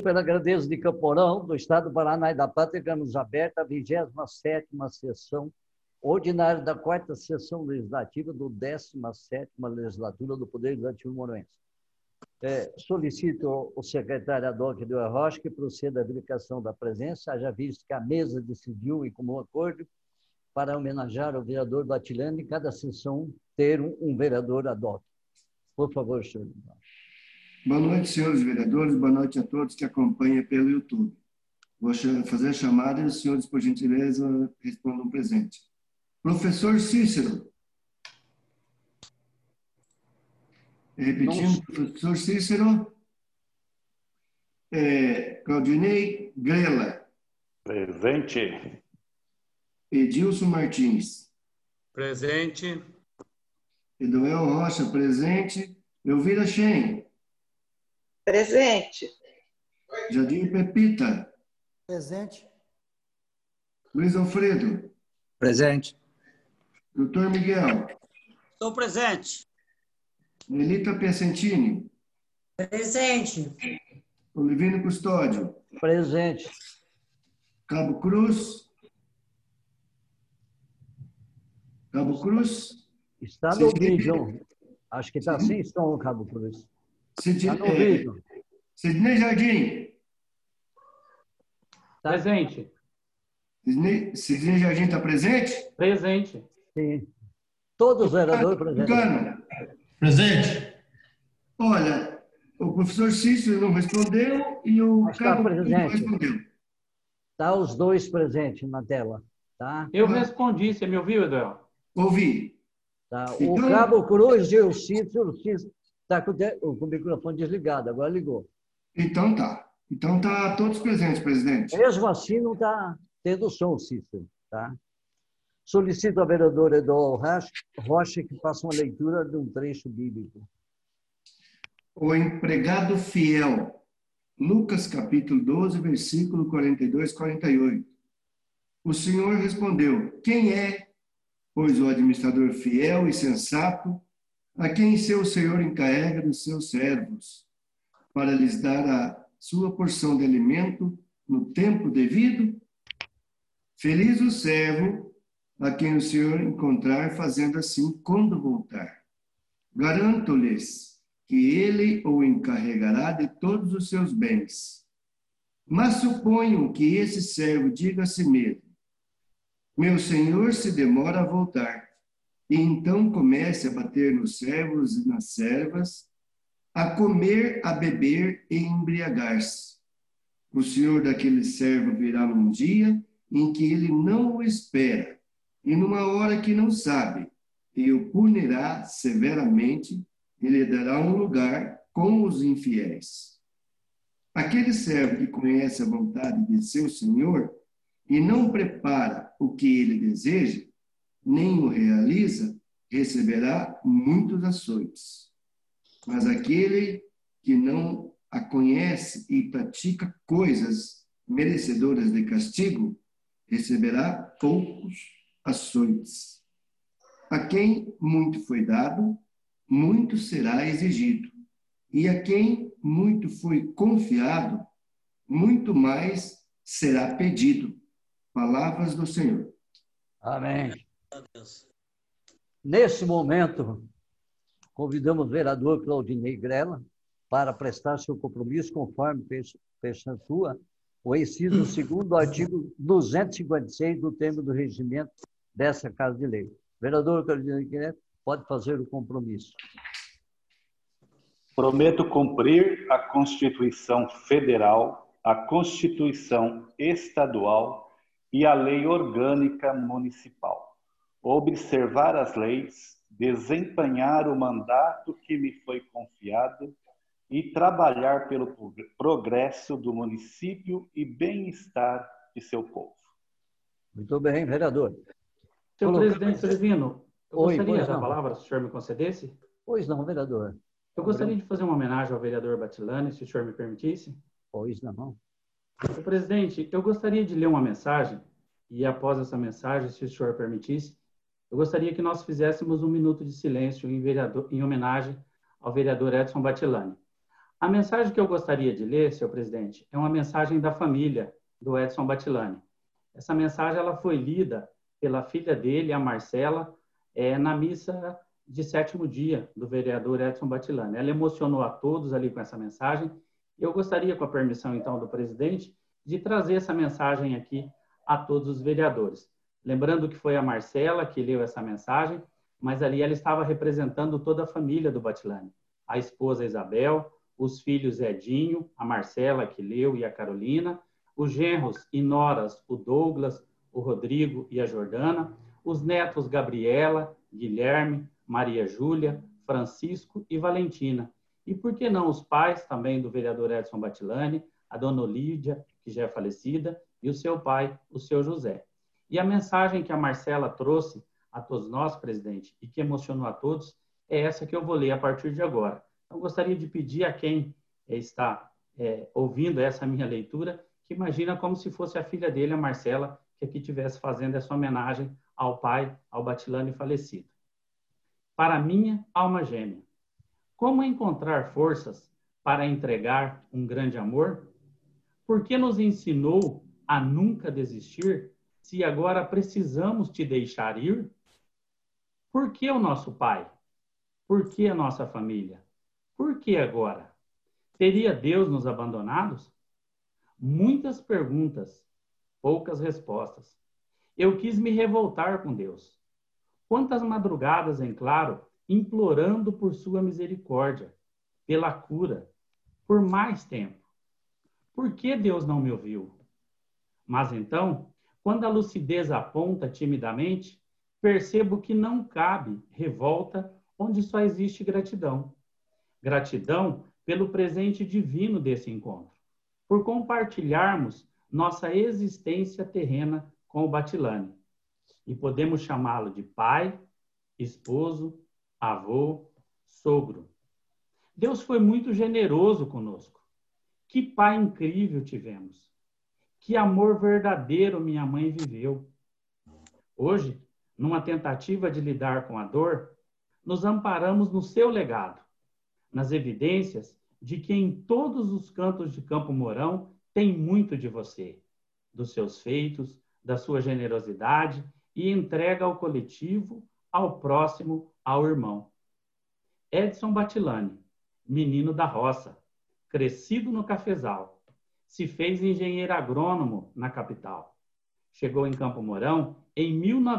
Deus pela grandeza de Camporão, do Estado do Paraná e da Pátria, temos aberta a 27ª sessão ordinária da 4ª sessão legislativa do 17ª legislatura do Poder Legislativo Morense. Solicito o secretário ad hoc do Rocha que proceda à verificação da presença, haja visto que a mesa decidiu em comum acordo para homenagear o vereador Batilani, em cada sessão ter um vereador ad hoc. Por favor, senhor. Boa noite, senhores vereadores, boa noite a todos que acompanham pelo YouTube. Vou fazer a chamada e os senhores, por gentileza, respondam presente. Professor Cícero. Repetindo, professor Cícero. Claudinei Grela. Presente. Edilson Martins. Presente. Eduel Rocha, presente. Elvira Shen. Presente. Jadir Pepita. Presente. Luiz Alfredo. Presente. Doutor Miguel. Estou presente. Melita Piacentini. Presente. Olivino Custódio. Presente. Cabo Cruz. Cabo Cruz. Está no vídeo. Acho que está sem som o Cabo Cruz. Está no vídeo. Sidney Jardim. Tá. Presente. Sidney Jardim está presente? Presente. Sim. Todos os vereadores presentes. Presente. Olha, o professor Cícero não respondeu e o Cabo Cruz não respondeu. Está os dois presentes na tela. Tá? Eu respondi. Você me ouviu, Eduardo? Ouvi. Tá. O Cabo Cruz e o Cícero está com o microfone desligado, agora ligou. Então tá. Então tá todos presentes, presidente. Mesmo assim não está tendo som, Cícero. Tá? Solicito ao vereador Eduardo Rocha que faça uma leitura de um trecho bíblico. O empregado fiel. Lucas capítulo 12, versículo 42 e 48. O Senhor respondeu: quem é, pois, o administrador fiel e sensato, a quem seu Senhor encarrega dos seus servos, para lhes dar a sua porção de alimento no tempo devido? Feliz o servo a quem o Senhor encontrar fazendo assim quando voltar. Garanto-lhes que ele o encarregará de todos os seus bens. Mas suponham que esse servo diga a si mesmo: meu senhor se demora a voltar, e então comece a bater nos servos e nas servas, a comer, a beber e embriagar-se. O senhor daquele servo virá num dia em que ele não o espera, e numa hora que não sabe, e o punirá severamente, e lhe dará um lugar com os infiéis. Aquele servo que conhece a vontade de seu senhor e não prepara o que ele deseja, nem o realiza, receberá muitos açoites. Mas aquele que não a conhece e pratica coisas merecedoras de castigo, receberá poucos açoites. A quem muito foi dado, muito será exigido. E a quem muito foi confiado, muito mais será pedido. Palavras do Senhor. Amém. Nesse momento, convidamos o vereador Claudinei Grela para prestar seu compromisso conforme percentua o inciso 2º do artigo 256 do termo do regimento dessa Casa de Lei. Vereador Claudinei Grela, pode fazer o compromisso. Prometo cumprir a Constituição Federal, a Constituição Estadual e a Lei Orgânica Municipal. Observar as leis, desempenhar o mandato que me foi confiado e trabalhar pelo progresso do município e bem-estar de seu povo. Muito bem, vereador. Senhor presidente Silvino, eu gostaria da não. palavra, se o senhor me concedesse? Pois não, vereador. Eu gostaria de fazer uma homenagem ao vereador Batilani, se o senhor me permitisse. Pois não. Senhor presidente, eu gostaria de ler uma mensagem, e após essa mensagem, se o senhor permitisse, eu gostaria que nós fizéssemos um minuto de silêncio em homenagem ao vereador Edson Batilani. A mensagem que eu gostaria de ler, senhor presidente, é uma mensagem da família do Edson Batilani. Essa mensagem ela foi lida pela filha dele, a Marcela, na missa de 7º dia do vereador Edson Batilani. Ela emocionou a todos ali com essa mensagem. Eu gostaria, com a permissão, então, do presidente, de trazer essa mensagem aqui a todos os vereadores. Lembrando que foi a Marcela que leu essa mensagem, mas ali ela estava representando toda a família do Batilani. A esposa Isabel, os filhos Edinho, a Marcela que leu e a Carolina, os genros e noras, o Douglas, o Rodrigo e a Jordana, os netos Gabriela, Guilherme, Maria Júlia, Francisco e Valentina. E por que não os pais também do vereador Edson Batilani, a dona Olídia, que já é falecida, e o seu pai, o seu José. E a mensagem que a Marcela trouxe a todos nós, presidente, e que emocionou a todos, é essa que eu vou ler a partir de agora. Então, gostaria de pedir a quem está ouvindo essa minha leitura, que imagina como se fosse a filha dele, a Marcela, que aqui estivesse fazendo essa homenagem ao pai, ao Batilani falecido. Para minha alma gêmea, como encontrar forças para entregar um grande amor? Por que nos ensinou a nunca desistir, se agora precisamos te deixar ir? Por que o nosso pai? Por que a nossa família? Por que agora? Teria Deus nos abandonados? Muitas perguntas, poucas respostas. Eu quis me revoltar com Deus. Quantas madrugadas em claro, implorando por sua misericórdia, pela cura, por mais tempo. Por que Deus não me ouviu? Mas então, quando a lucidez aponta timidamente, percebo que não cabe revolta onde só existe gratidão. Gratidão pelo presente divino desse encontro, por compartilharmos nossa existência terrena com o Batilani. E podemos chamá-lo de pai, esposo, avô, sogro. Deus foi muito generoso conosco. Que pai incrível tivemos. Que amor verdadeiro minha mãe viveu. Hoje, numa tentativa de lidar com a dor, nos amparamos no seu legado, nas evidências de que em todos os cantos de Campo Mourão tem muito de você, dos seus feitos, da sua generosidade e entrega ao coletivo, ao próximo, ao irmão. Edson Batilani, menino da roça, crescido no cafezal, se fez engenheiro agrônomo na capital. Chegou em Campo Mourão em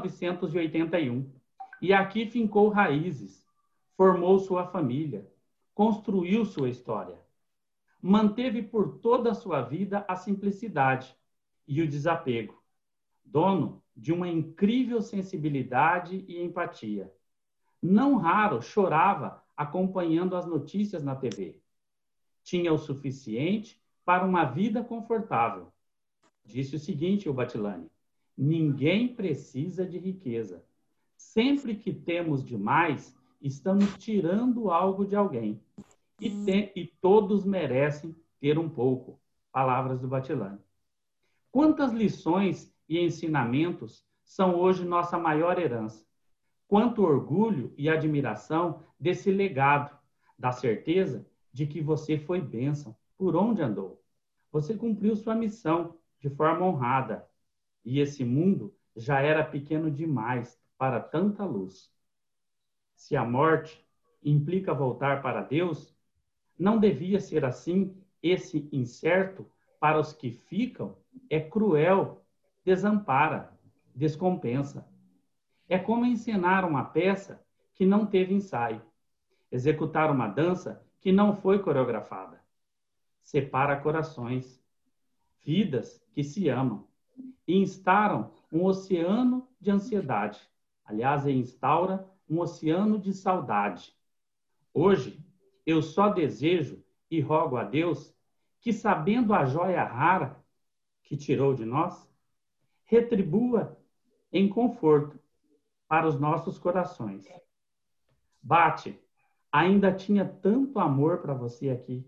1981 e aqui fincou raízes, formou sua família, construiu sua história. Manteve por toda a sua vida a simplicidade e o desapego, dono de uma incrível sensibilidade e empatia. Não raro chorava acompanhando as notícias na TV. Tinha o suficiente para uma vida confortável. Disse o seguinte, o Batilani: ninguém precisa de riqueza. Sempre que temos demais, estamos tirando algo de alguém. E todos merecem ter um pouco. Palavras do Batilani. Quantas lições e ensinamentos são hoje nossa maior herança? Quanto orgulho e admiração desse legado, da certeza de que você foi bênção por onde andou. Você cumpriu sua missão de forma honrada. E esse mundo já era pequeno demais para tanta luz. Se a morte implica voltar para Deus, não devia ser assim. Esse incerto para os que ficam é cruel, desampara, descompensa. É como encenar uma peça que não teve ensaio, executar uma dança que não foi coreografada. Separa corações, vidas que se amam, e instauram um oceano de ansiedade. Aliás, instaura um oceano de saudade. Hoje, eu só desejo e rogo a Deus que, sabendo a joia rara que tirou de nós, retribua em conforto para os nossos corações. Bate, ainda tinha tanto amor para você aqui.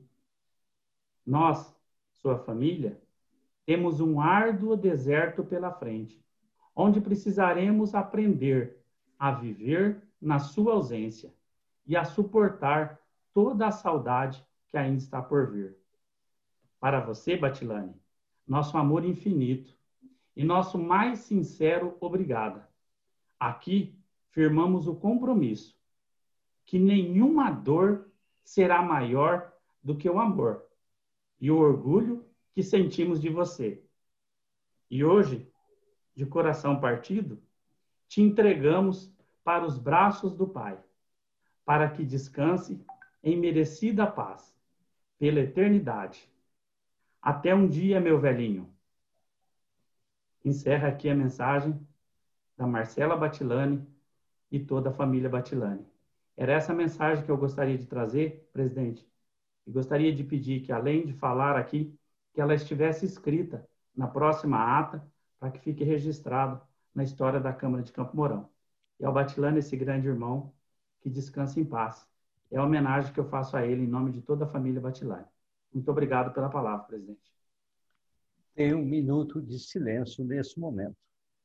Nós, sua família, temos um árduo deserto pela frente, onde precisaremos aprender a viver na sua ausência e a suportar toda a saudade que ainda está por vir. Para você, Batilane, nosso amor infinito e nosso mais sincero obrigado. Aqui firmamos o compromisso que nenhuma dor será maior do que o amor e o orgulho que sentimos de você. E hoje, de coração partido, te entregamos para os braços do Pai, para que descanse em merecida paz, pela eternidade. Até um dia, meu velhinho. Encerra aqui a mensagem da Marcela Batilane e toda a família Batilane. Era essa mensagem que eu gostaria de trazer, presidente, e gostaria de pedir que, além de falar aqui, que ela estivesse escrita na próxima ata, para que fique registrado na história da Câmara de Campo Mourão. E ao Batilane, esse grande irmão, que descanse em paz. É a homenagem que eu faço a ele em nome de toda a família Batilane. Muito obrigado pela palavra, presidente. Tem 1 minuto de silêncio nesse momento.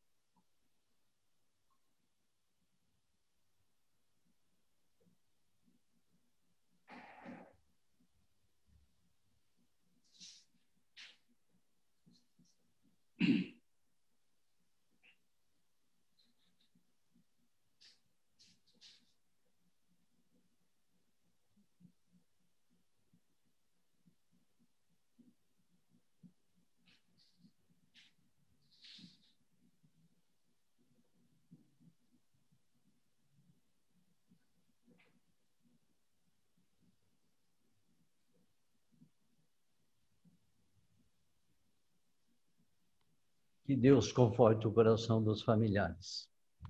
Que Deus conforte o coração dos familiares.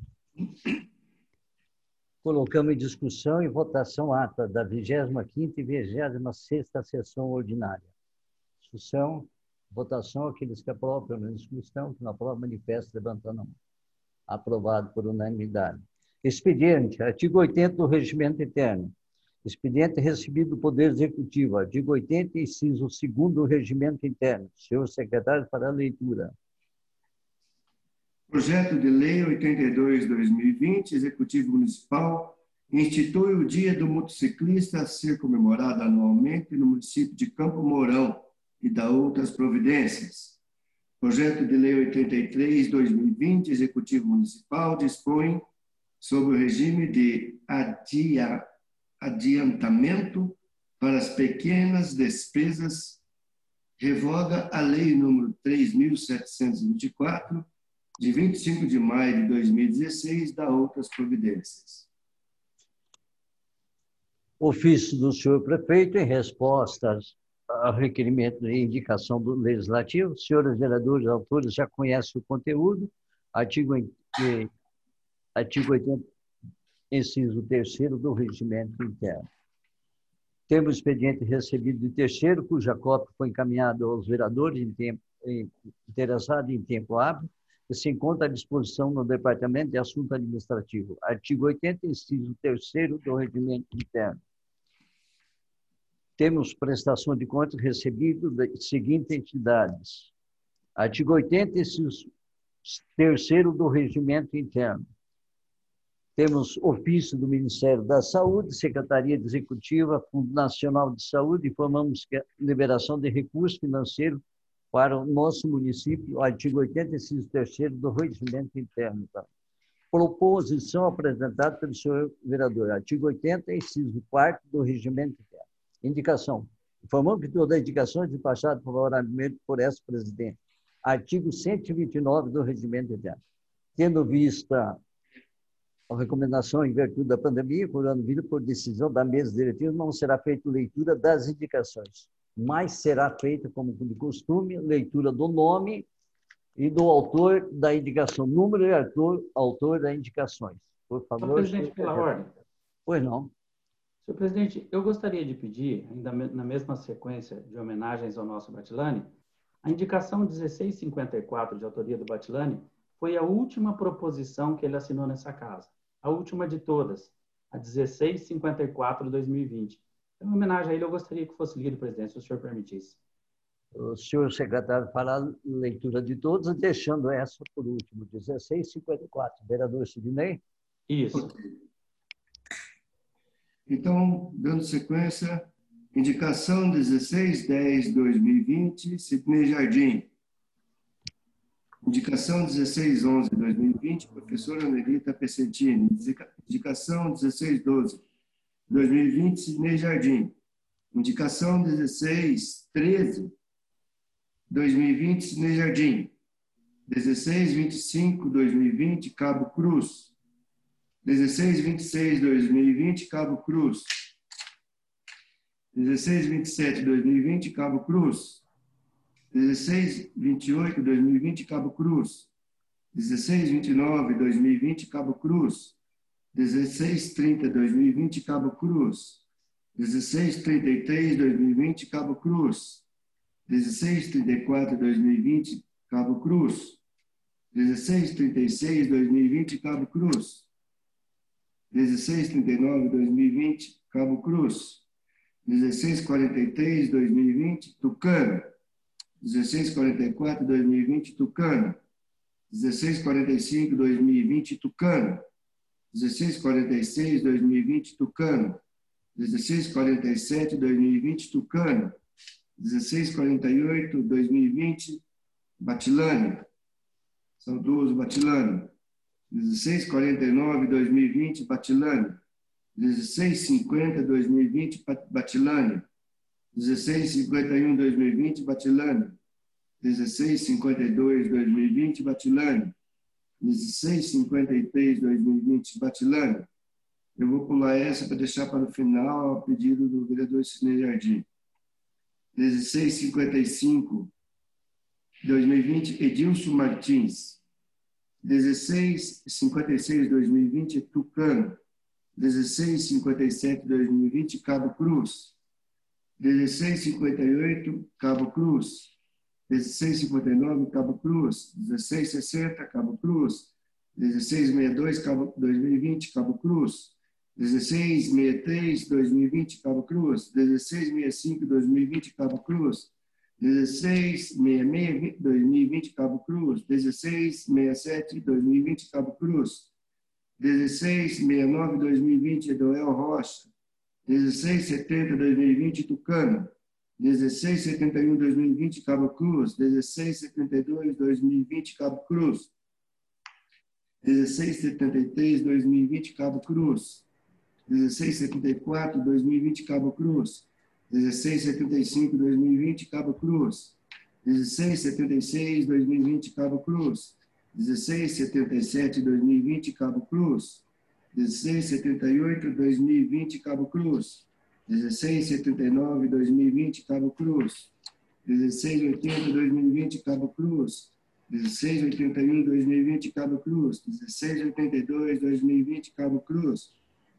Colocamos em discussão e votação a ata da 25ª e 26ª sessão ordinária. Discussão, votação, aqueles que aprovam pela discussão, que não aprovam, manifestam levantando a mão. Aprovado por unanimidade. Expediente, artigo 80 do Regimento Interno. Expediente recebido do Poder Executivo, artigo 80, inciso 2º do Regimento Interno. Senhor secretário, para a leitura. Projeto de Lei 82/2020, Executivo Municipal, institui o Dia do Motociclista a ser comemorado anualmente no município de Campo Mourão e dá outras providências. Projeto de Lei 83/2020, Executivo Municipal, dispõe sobre o regime de adiantamento para as pequenas despesas, revoga a Lei nº 3.724, de 25 de maio de 2016, dá outras providências. Ofício do senhor prefeito em resposta ao requerimento e indicação do legislativo. Senhores vereadores, autores já conhecem o conteúdo. Artigo 80, inciso 3º do Regimento Interno. Temos expediente recebido de terceiro, cuja cópia foi encaminhada aos vereadores interessados em tempo hábil, que se encontra à disposição no Departamento de Assunto Administrativo. Artigo 80, inciso 3º do Regimento Interno. Temos prestação de contas recebido das seguintes entidades. Artigo 80, inciso 3º do Regimento Interno. Temos ofício do Ministério da Saúde, Secretaria Executiva, Fundo Nacional de Saúde, informamos que a liberação de recursos financeiros para o nosso município, artigo 80, inciso 3º do Regimento Interno. Tá? Proposição apresentada pelo senhor vereador, artigo 80, inciso 4º do Regimento Interno. Indicação. Informamos que toda a indicação é despachada favoravelmente por essa presidente. Artigo 129 do Regimento Interno. Tendo vista a recomendação em virtude da pandemia, coronavírus, por decisão da mesa diretiva, não será feita leitura das indicações, mas será feita, como de costume, leitura do nome e do autor da indicação, número e autor das indicações. Por favor. Senhor presidente, pela ordem. Pois não. Senhor presidente, eu gostaria de pedir, ainda na mesma sequência de homenagens ao nosso Batilane, a indicação 1654, de autoria do Batilane, foi a última proposição que ele assinou nessa casa. A última de todas, a 1654/2020. Em homenagem a ele, eu gostaria que fosse lido, presidente, se o senhor permitisse. O senhor secretário fará a leitura de todos, deixando essa por último, 1654. Vereador Sidney? Isso. Então, dando sequência, Indicação 1610-2020, Sidney Jardim. Indicação 1611-2020, professora Nelita Pessentini. Indicação 1612-2020, Sidney Jardim. Indicação 1613-2020, Sidney Jardim. 1625-2020, Cabo Cruz. 1626-2020, Cabo Cruz. 1627-2020, Cabo Cruz. 1628-2020, Cabo Cruz. 1629-2020, Cabo Cruz. 1630-2020, Cabo Cruz. 1633-2020, Cabo Cruz. 1634-2020, Cabo Cruz. 1636-2020, Cabo Cruz. 1639-2020, Cabo Cruz. 1643-2020, Tucano. 1644-2020, Tucano. 1645-2020, Tucano. 1646-2020, Tucano. 1647-2020, Tucano. 1648-2020, Batilânia. Saudoso Batilânia. 1649-2020, Batilânia. 1650-2020, Batilânia. 1651-2020, Batilânia. 1652-2020, Batilânia. 1653-2020, Batilânia. Eu vou pular essa para deixar para o final, a pedido do vereador Sidney Jardim. 1655-2020, Edilson Martins. 1656-2020, Tucano. 1657-2020, Cabo Cruz. 1658, Cabo Cruz. 1659, Cabo Cruz. 1660, Cabo Cruz. 1662, 2020, Cabo Cruz. 1663, 2020, Cabo Cruz. 1665, 2020, Cabo Cruz. 1666, 2020, Cabo Cruz. 1667, 2020, Cabo Cruz. 1669, 2020, Edoel Rocha. 1670, 2020, Tucano. 1671, 2020, Cabo Cruz. 1672, 2020, Cabo Cruz. 1673, 2020, Cabo Cruz. 1674, 2020, Cabo Cruz. 1675, 2020, Cabo Cruz. 1676, 2020, Cabo Cruz. 1677, 2020, Cabo Cruz. 1678, 2020, Cabo Cruz. 1679, 2020, Cabo Cruz. 1680, 2020, Cabo Cruz. 1681, 2020, Cabo Cruz. 1682, 2020, Cabo Cruz.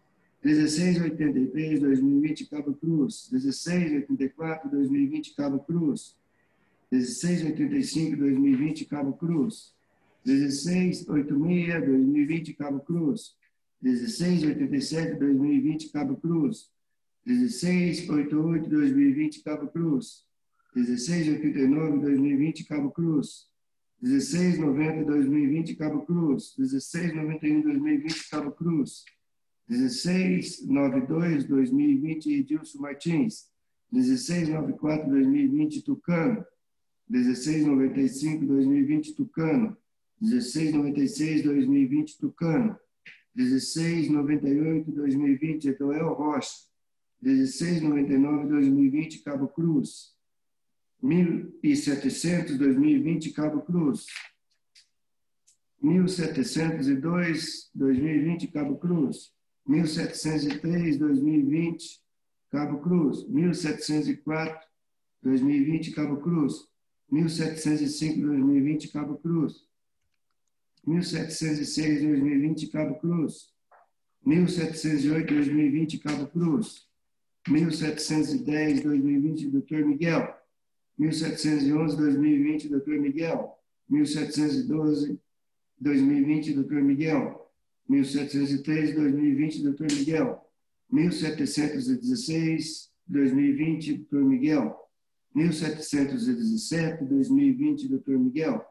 1683, 2020, Cabo Cruz. 1684, 2020, Cabo Cruz. 1685, 2020, Cabo Cruz. 1686, 2020, Cabo Cruz. 1687, 2020, Cabo Cruz. 1688, 2020, Cabo Cruz. 1689, 2020, Cabo Cruz. 1690, 2020, Cabo Cruz. 1691, 2020, Cabo Cruz. 1692, 2020, Edilson Martins. 1694, 2020, Tucano. 1695, 2020, Tucano. 1696, 2020, Tucano. 1698, 2020, Edoel Rocha. 1699, 2020, Cabo Cruz. 1700, 2020, Cabo Cruz. 1702, 2020, Cabo Cruz. 1703, 2020, Cabo Cruz. 1704, 2020, Cabo Cruz. 1705, 2020, Cabo Cruz. 1706, 2020, Cabo Cruz. 1708, 2020, Cabo Cruz. 1710, 2020, Dr. Miguel. 1711, 2020, Dr. Miguel. 1712, 2020, Dr. Miguel. 1713, 2020, Dr. Miguel. 1716, 2020, Dr. Miguel. 1717, 2020, Dr. Miguel.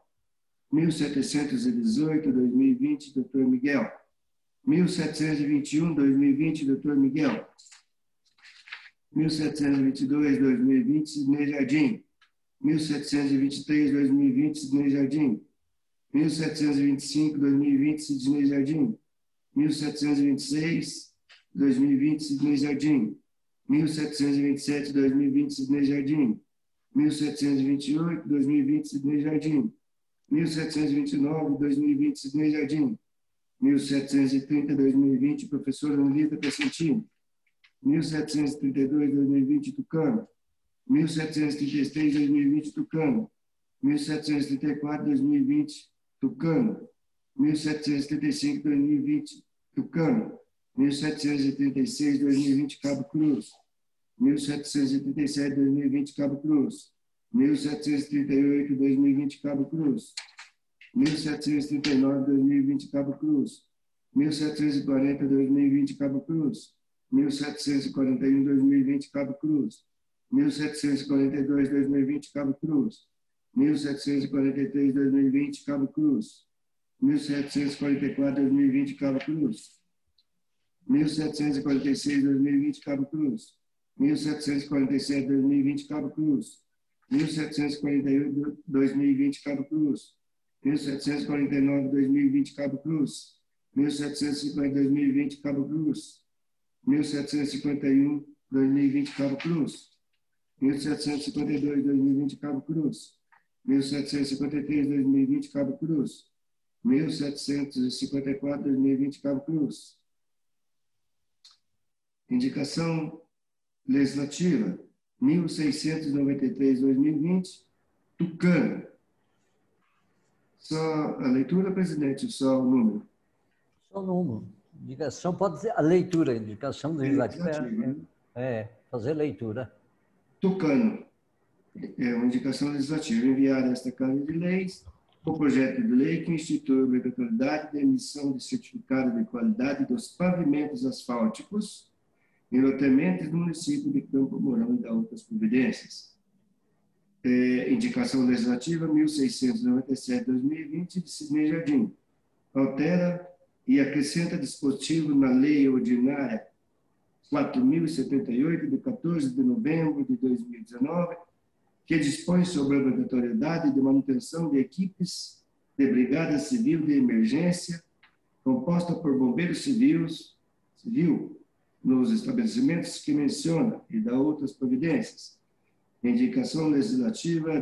1718, 2020, Dr. Miguel. 1721, 2020, Dr. Miguel. 1722, 2020, Sidney Jardim. 1723, 2020, Sidney Jardim. 1725, 2020, Sidney Jardim. 1726, 2020, Sidney Jardim. 1727, 2020, Sidney Jardim. 1728, 2020, Sidney Jardim. 1729, 2020, Sidney Jardim. 1730, 2020, professora Anelita Crescentino. 1732, 2020, Tucano. 1733, 2020, Tucano. 1734, 2020, Tucano. 1735, 2020, Tucano. 1736, 2020, Cabo Cruz. 1737, 2020, Cabo Cruz. 1738, 2020, Cabo Cruz. 1739, 2020, Cabo Cruz. 1740, 2020, Cabo Cruz. 1741, 2020, Cabo Cruz. 1742, 2020, Cabo Cruz. 1743, 2020, Cabo Cruz. 1744, 2020, Cabo Cruz. 1746, 2020, Cabo Cruz. 1747, 2020, Cabo Cruz. 1748, 2020, Cabo Cruz. 1749, 2020, Cabo Cruz. 1750, 2020, Cabo Cruz. 1751, 2020, Cabo Cruz. 1752, 2020, Cabo Cruz. 1753, 2020, Cabo Cruz. 1754, 2020, Cabo Cruz. Indicação legislativa 1693, 2020, Tucano. Só a leitura, presidente, só o número. Só o número. Indicação pode ser a leitura, indicação legislativa. Fazer leitura. Tucano. É uma indicação legislativa. Enviar a esta Casa de Leis o projeto de lei que institui a obrigatoriedade da emissão de certificado de qualidade dos pavimentos asfálticos em loteamentos do município de Campo Mourão e da outras providências. Indicação legislativa 1697/2020 de Sidney Jardim. Altera e acrescenta dispositivo na Lei Ordinária 4.078, de 14 de novembro de 2019, que dispõe sobre a obrigatoriedade de manutenção de equipes de Brigada Civil de Emergência, composta por bombeiros civil nos estabelecimentos que menciona e da outras providências. Indicação legislativa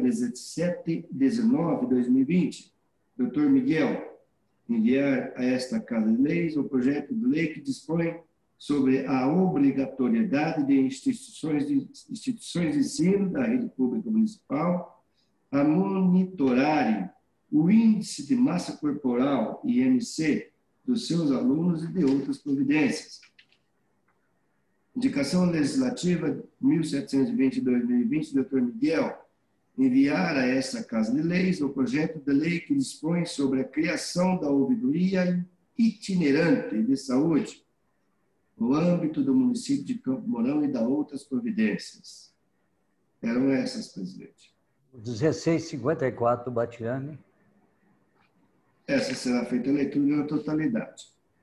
1719/2020, Dr. Miguel, enviar a esta Casa de Leis o projeto de lei que dispõe sobre a obrigatoriedade de instituições de ensino da rede pública municipal a monitorarem o índice de massa corporal, IMC, dos seus alunos e de outras providências. Indicação legislativa 1720/2020, Dr. Miguel, enviar a esta Casa de Leis o projeto de lei que dispõe sobre a criação da ouvidoria itinerante de saúde no âmbito do município de Campo Mourão e da outras providências. Eram essas, presidente. 1654 do Batiani. Essa será feita a leitura na totalidade.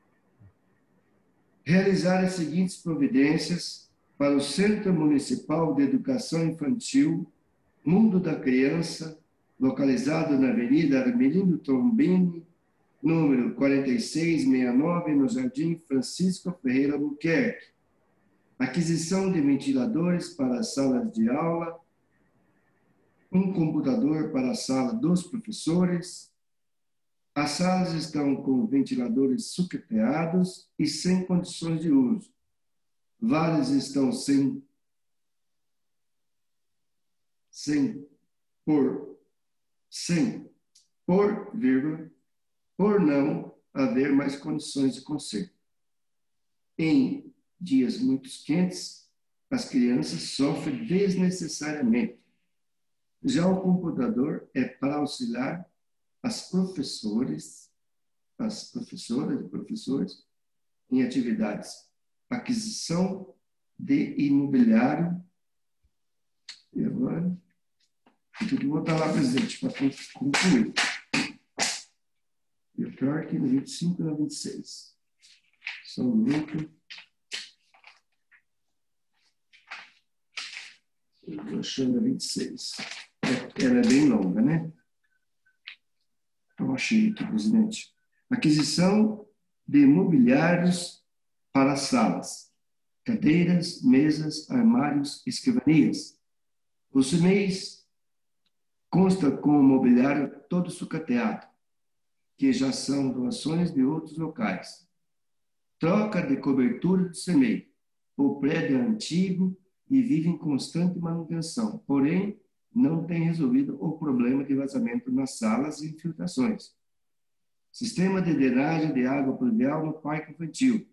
Realizar as seguintes providências para o Centro Municipal de Educação Infantil Mundo da Criança, localizado na Avenida Armelino Trombini, número 4669, no Jardim Francisco Ferreira Albuquerque. Aquisição de ventiladores para as salas de aula, um computador para a sala dos professores. As salas estão com ventiladores sucateados e sem condições de uso. Várias estão por não haver mais condições de conserto. Em dias muito quentes, as crianças sofrem desnecessariamente. Já o computador é para auxiliar as professoras e professores em atividades, aquisição de imobiliário. E agora, eu tenho que voltar lá, presidente, para concluir. E o pior que no 25 e no 26. Só um minuto. Estou achando a 26. Ela é bem longa, né? Eu achei aqui, presidente. Aquisição de mobiliários para salas, cadeiras, mesas, armários, escrivanias. O CNEIS consta com o mobiliário todo sucateado, que já são doações de outros locais. Troca de cobertura do CNEI. O prédio é antigo e vive em constante manutenção, porém, não tem resolvido o problema de vazamento nas salas e infiltrações. Sistema de drenagem de água pluvial no parque infantil.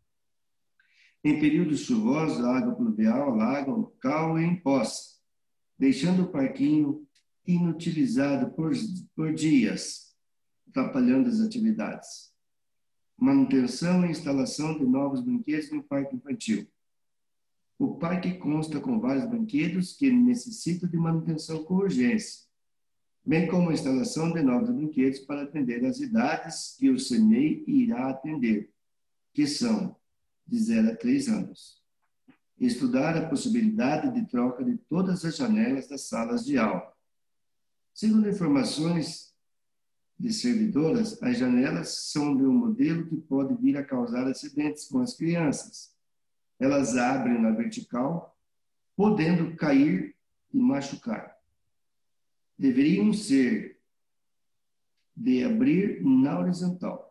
Em períodos chuvosos, a água pluvial alaga o local e em poça, deixando o parquinho inutilizado por dias, atrapalhando as atividades. Manutenção e instalação de novos brinquedos no parque infantil. O parque consta com vários brinquedos que necessitam de manutenção com urgência, bem como a instalação de novos brinquedos para atender às idades que o CNEI irá atender, que são de 0 a 3 anos. Estudar a possibilidade de troca de todas as janelas das salas de aula. Segundo informações de servidoras, as janelas são de um modelo que pode vir a causar acidentes com as crianças. Elas abrem na vertical, podendo cair e machucar. Deveriam ser de abrir na horizontal.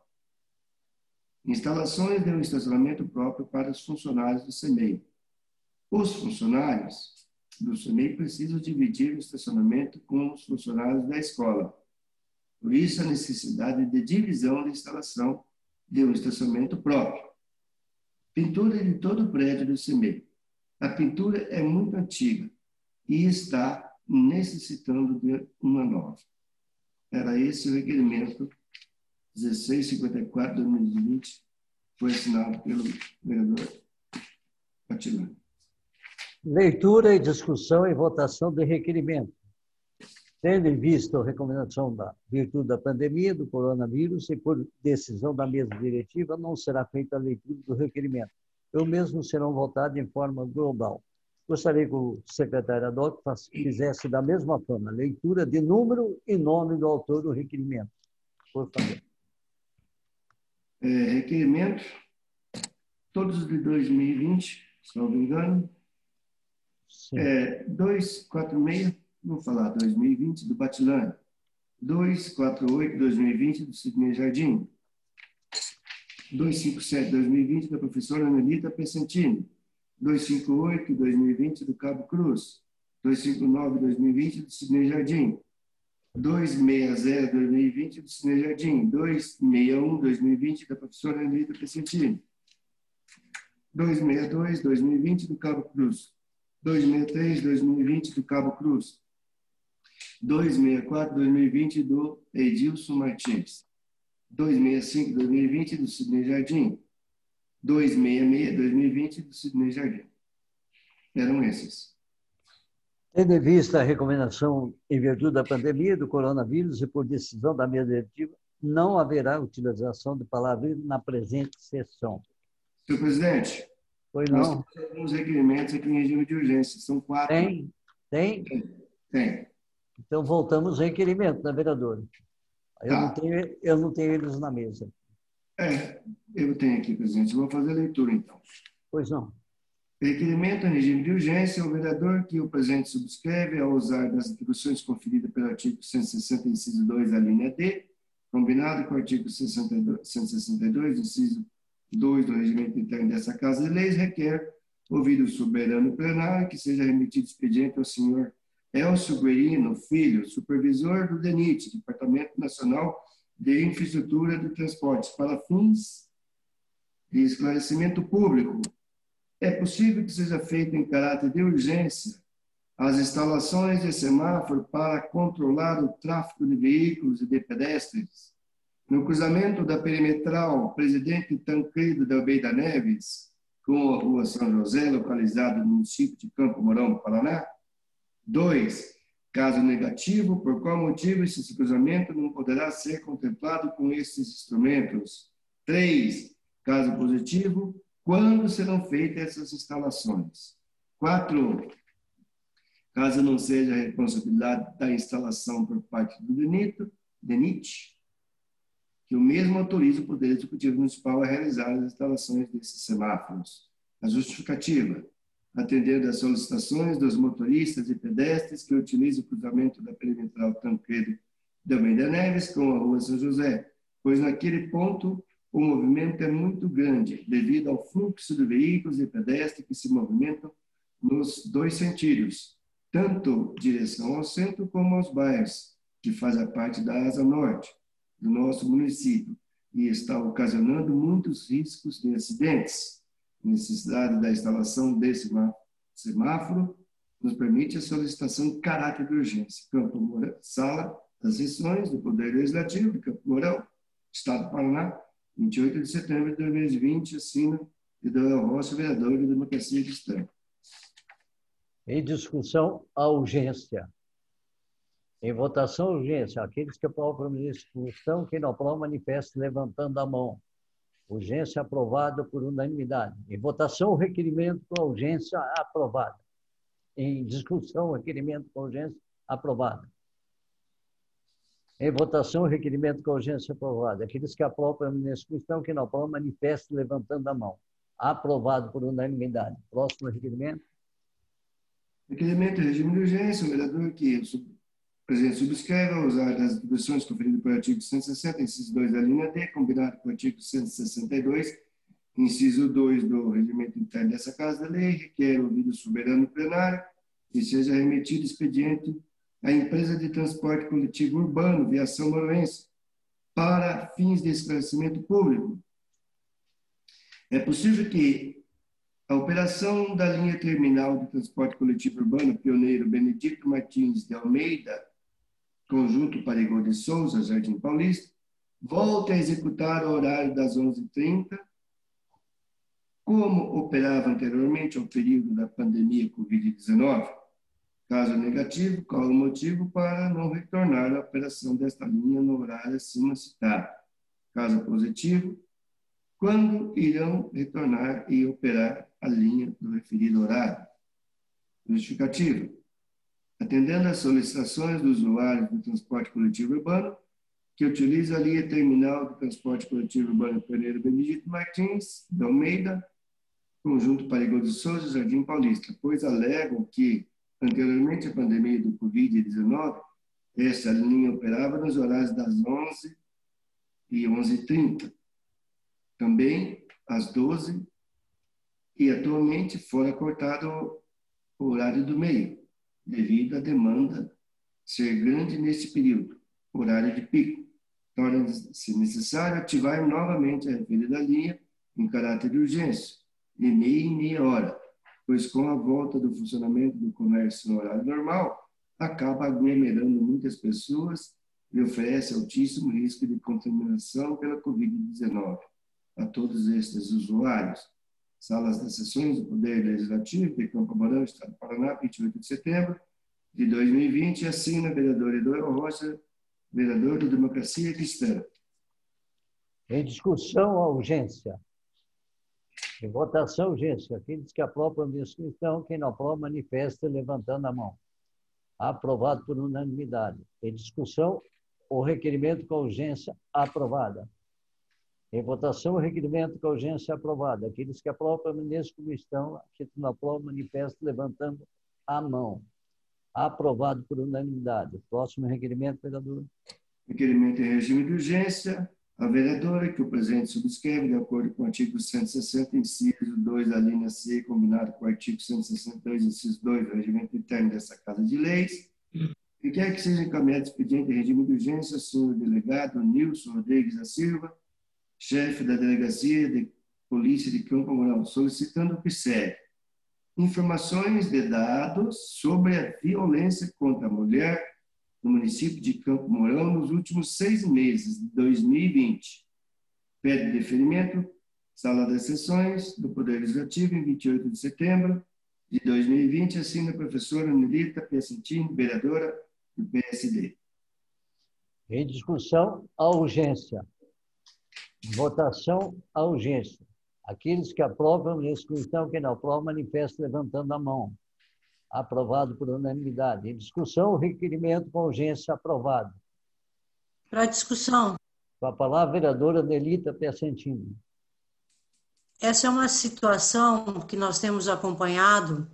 Instalações de um estacionamento próprio para os funcionários do CNEI. Os funcionários do CNEI precisam dividir o estacionamento com os funcionários da escola. Por isso, a necessidade de divisão da instalação de um estacionamento próprio. Pintura de todo o prédio do CNEI. A pintura é muito antiga e está necessitando de uma nova. Era esse o requerimento 1654/2020, foi assinado pelo vereador Batilani. Leitura e discussão e votação do requerimento. Tendo em vista a recomendação da virtude da pandemia do coronavírus e por decisão da mesa diretiva, não será feita a leitura do requerimento. Eu mesmo serão votados em forma global. Gostaria que o secretário Adolfo fizesse da mesma forma, leitura de número e nome do autor do requerimento. Por favor. Requerimento, todos de 2020, se não me engano. 246, vou falar 2020, do Batilani. 248, 2020, do Sidney Jardim. 257, 2020, da professora Anelita Pessentini. 258, 2020, do Cabo Cruz. 259, 2020, do Sidney Jardim. 260, 2020, do Sidney Jardim. 261, 2020, da professora Anelita Pessentini. 262, 2020, do Cabo Cruz. 263, 2020, do Cabo Cruz. 264, 2020, do Edilson Martins. 265, 2020, do Sidney Jardim. 266, 2020, do Sidney Jardim. Eram esses. Tendo em vista a recomendação em virtude da pandemia do coronavírus e por decisão da mesa diretiva, não haverá utilização de palavra na presente sessão. Senhor presidente, Pois não? nós temos alguns requerimentos aqui em regime de urgência. São 4. Tem? Tem. Então, voltamos ao requerimento, né, vereador? Eu não tenho eles na mesa. Eu tenho aqui, presidente. Vou fazer a leitura, então. Pois não. Requerimento em regime de urgência, o vereador que o presente subscreve, ao usar das atribuições conferidas pelo artigo 166.2, a linha D, combinado com o artigo 162, inciso 2 do regimento interno dessa Casa de Leis, requer, ouvido o soberano plenário, que seja remetido expediente ao senhor Elcio Guerino Filho, supervisor do DENIT, Departamento Nacional de Infraestrutura de Transportes, para fins de esclarecimento público. É possível que seja feito em caráter de urgência as instalações de semáforo para controlar o tráfego de veículos e de pedestres no cruzamento da perimetral Presidente Tancredo de Almeida Neves com a Rua São José, localizada no município de Campo Mourão, Paraná. 2. Caso negativo, por qual motivo esse cruzamento não poderá ser contemplado com esses instrumentos? 3. Caso positivo, quando serão feitas essas instalações? 4. caso não seja a responsabilidade da instalação por parte do DENIT, que o mesmo autoriza o Poder Executivo Municipal a realizar as instalações desses semáforos. A justificativa: atendendo às solicitações dos motoristas e pedestres que utilizam o cruzamento da perimetral Tancredo de Almeida Neves com a Rua São José, pois naquele ponto o movimento é muito grande, devido ao fluxo de veículos e pedestres que se movimentam nos dois sentidos, tanto direção ao centro como aos bairros, que fazem parte da asa norte do nosso município, e está ocasionando muitos riscos de acidentes. Necessidade da instalação desse semáforo nos permite a solicitação de caráter de urgência. Campo Mourão, Sala das Sessões do Poder Legislativo de Campo Mourão, Estado do Paraná, 28 de setembro de 2020, assina Eduardo Rocha, vereador da Democracia Cristã. Em discussão, a urgência. Em votação, urgência. Aqueles que aprovam a discussão, quem não aprova, manifesta levantando a mão. Urgência aprovada por unanimidade. Em votação, o requerimento com urgência aprovada. Em discussão, o requerimento com urgência aprovada. Em votação, o requerimento com urgência aprovada. Aqueles que aprovam a discussão, quem não aprova, manifesta levantando a mão. Aprovado por unanimidade. Próximo requerimento. Requerimento de regime de urgência. O vereador que o presidente subscreve, ao usar das atribuições conferidas pelo artigo 160, inciso 2 da linha D, combinado com o artigo 162, inciso 2 do regimento interno dessa Casa da Lei, requer ouvido soberano plenário e seja remetido expediente à empresa de transporte coletivo urbano, Viação Moroense, para fins de esclarecimento público. É possível que a operação da linha terminal de transporte coletivo urbano pioneiro Benedito Martins de Almeida, Conjunto Parigô de Souza, Jardim Paulista, volte a executar o horário das 11h30, como operava anteriormente ao período da pandemia Covid-19. Caso negativo, qual o motivo para não retornar à operação desta linha no horário acima citado? Caso positivo, quando irão retornar e operar a linha do referido horário? Justificativa: atendendo às solicitações dos usuários do transporte coletivo urbano, que utiliza a linha terminal do transporte coletivo urbano pioneiro Benedito Martins de Almeida, Conjunto Parigô de Souza, Jardim Paulista, pois alegam que, anteriormente à pandemia do Covid-19, essa linha operava nos horários das 11h e 11h30, também às 12h, e atualmente fora cortado o horário do meio, devido à demanda ser grande neste período, horário de pico. Torna-se necessário ativar novamente a referida linha em caráter de urgência, de meia em meia hora, pois com a volta do funcionamento do comércio no horário normal, acaba aglomerando muitas pessoas e oferece altíssimo risco de contaminação pela Covid-19 a todos estes usuários. Salas das Sessões do Poder Legislativo de Campo Mourão, Estado do Paraná, 28 de setembro de 2020, assina vereador Eduardo Rocha, vereador da Democracia Cristã. Em discussão, a urgência. Em votação, urgência. Aqueles que aprovam a discussão, quem não aprova, manifesta levantando a mão. Aprovado por unanimidade. Em discussão, o requerimento com urgência aprovada. Em votação, o requerimento com urgência aprovada. Aqueles que aprovam, permaneçam como estão. Aqueles que não aprovam, manifestam levantando a mão. Aprovado por unanimidade. Próximo requerimento, vereador. Requerimento em regime de urgência. A vereadora, que o presidente subscreve, de acordo com o artigo 160, inciso 2 da linha C, combinado com o artigo 162, inciso 2 do regimento interno dessa Casa de Leis, e quer que seja encaminhado expediente em regime de urgência ao senhor delegado Nilson Rodrigues da Silva, chefe da Delegacia de Polícia de Campo Mourão, solicitando o que segue: informações de dados sobre a violência contra a mulher no município de Campo Mourão nos últimos 6 meses de 2020. Pede deferimento, Sala das Sessões do Poder Legislativo, em 28 de setembro de 2020, assina a professora Nelita Piacentini, vereadora do PSD. Em discussão, a urgência. Votação, a urgência. Aqueles que aprovam a discussão, quem não aprova, manifesta levantando a mão. Aprovado por unanimidade. Em discussão, o requerimento com urgência aprovado. Para discussão. Com a palavra, a vereadora Nelita Piacentini. Essa é uma situação que nós temos acompanhado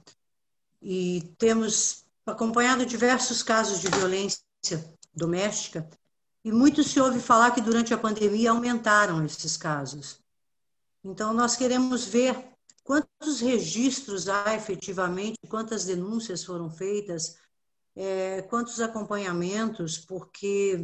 e temos acompanhado diversos casos de violência doméstica e muito se ouve falar que durante a pandemia aumentaram esses casos. Então, nós queremos ver quantos registros há efetivamente, quantas denúncias foram feitas, quantos acompanhamentos, porque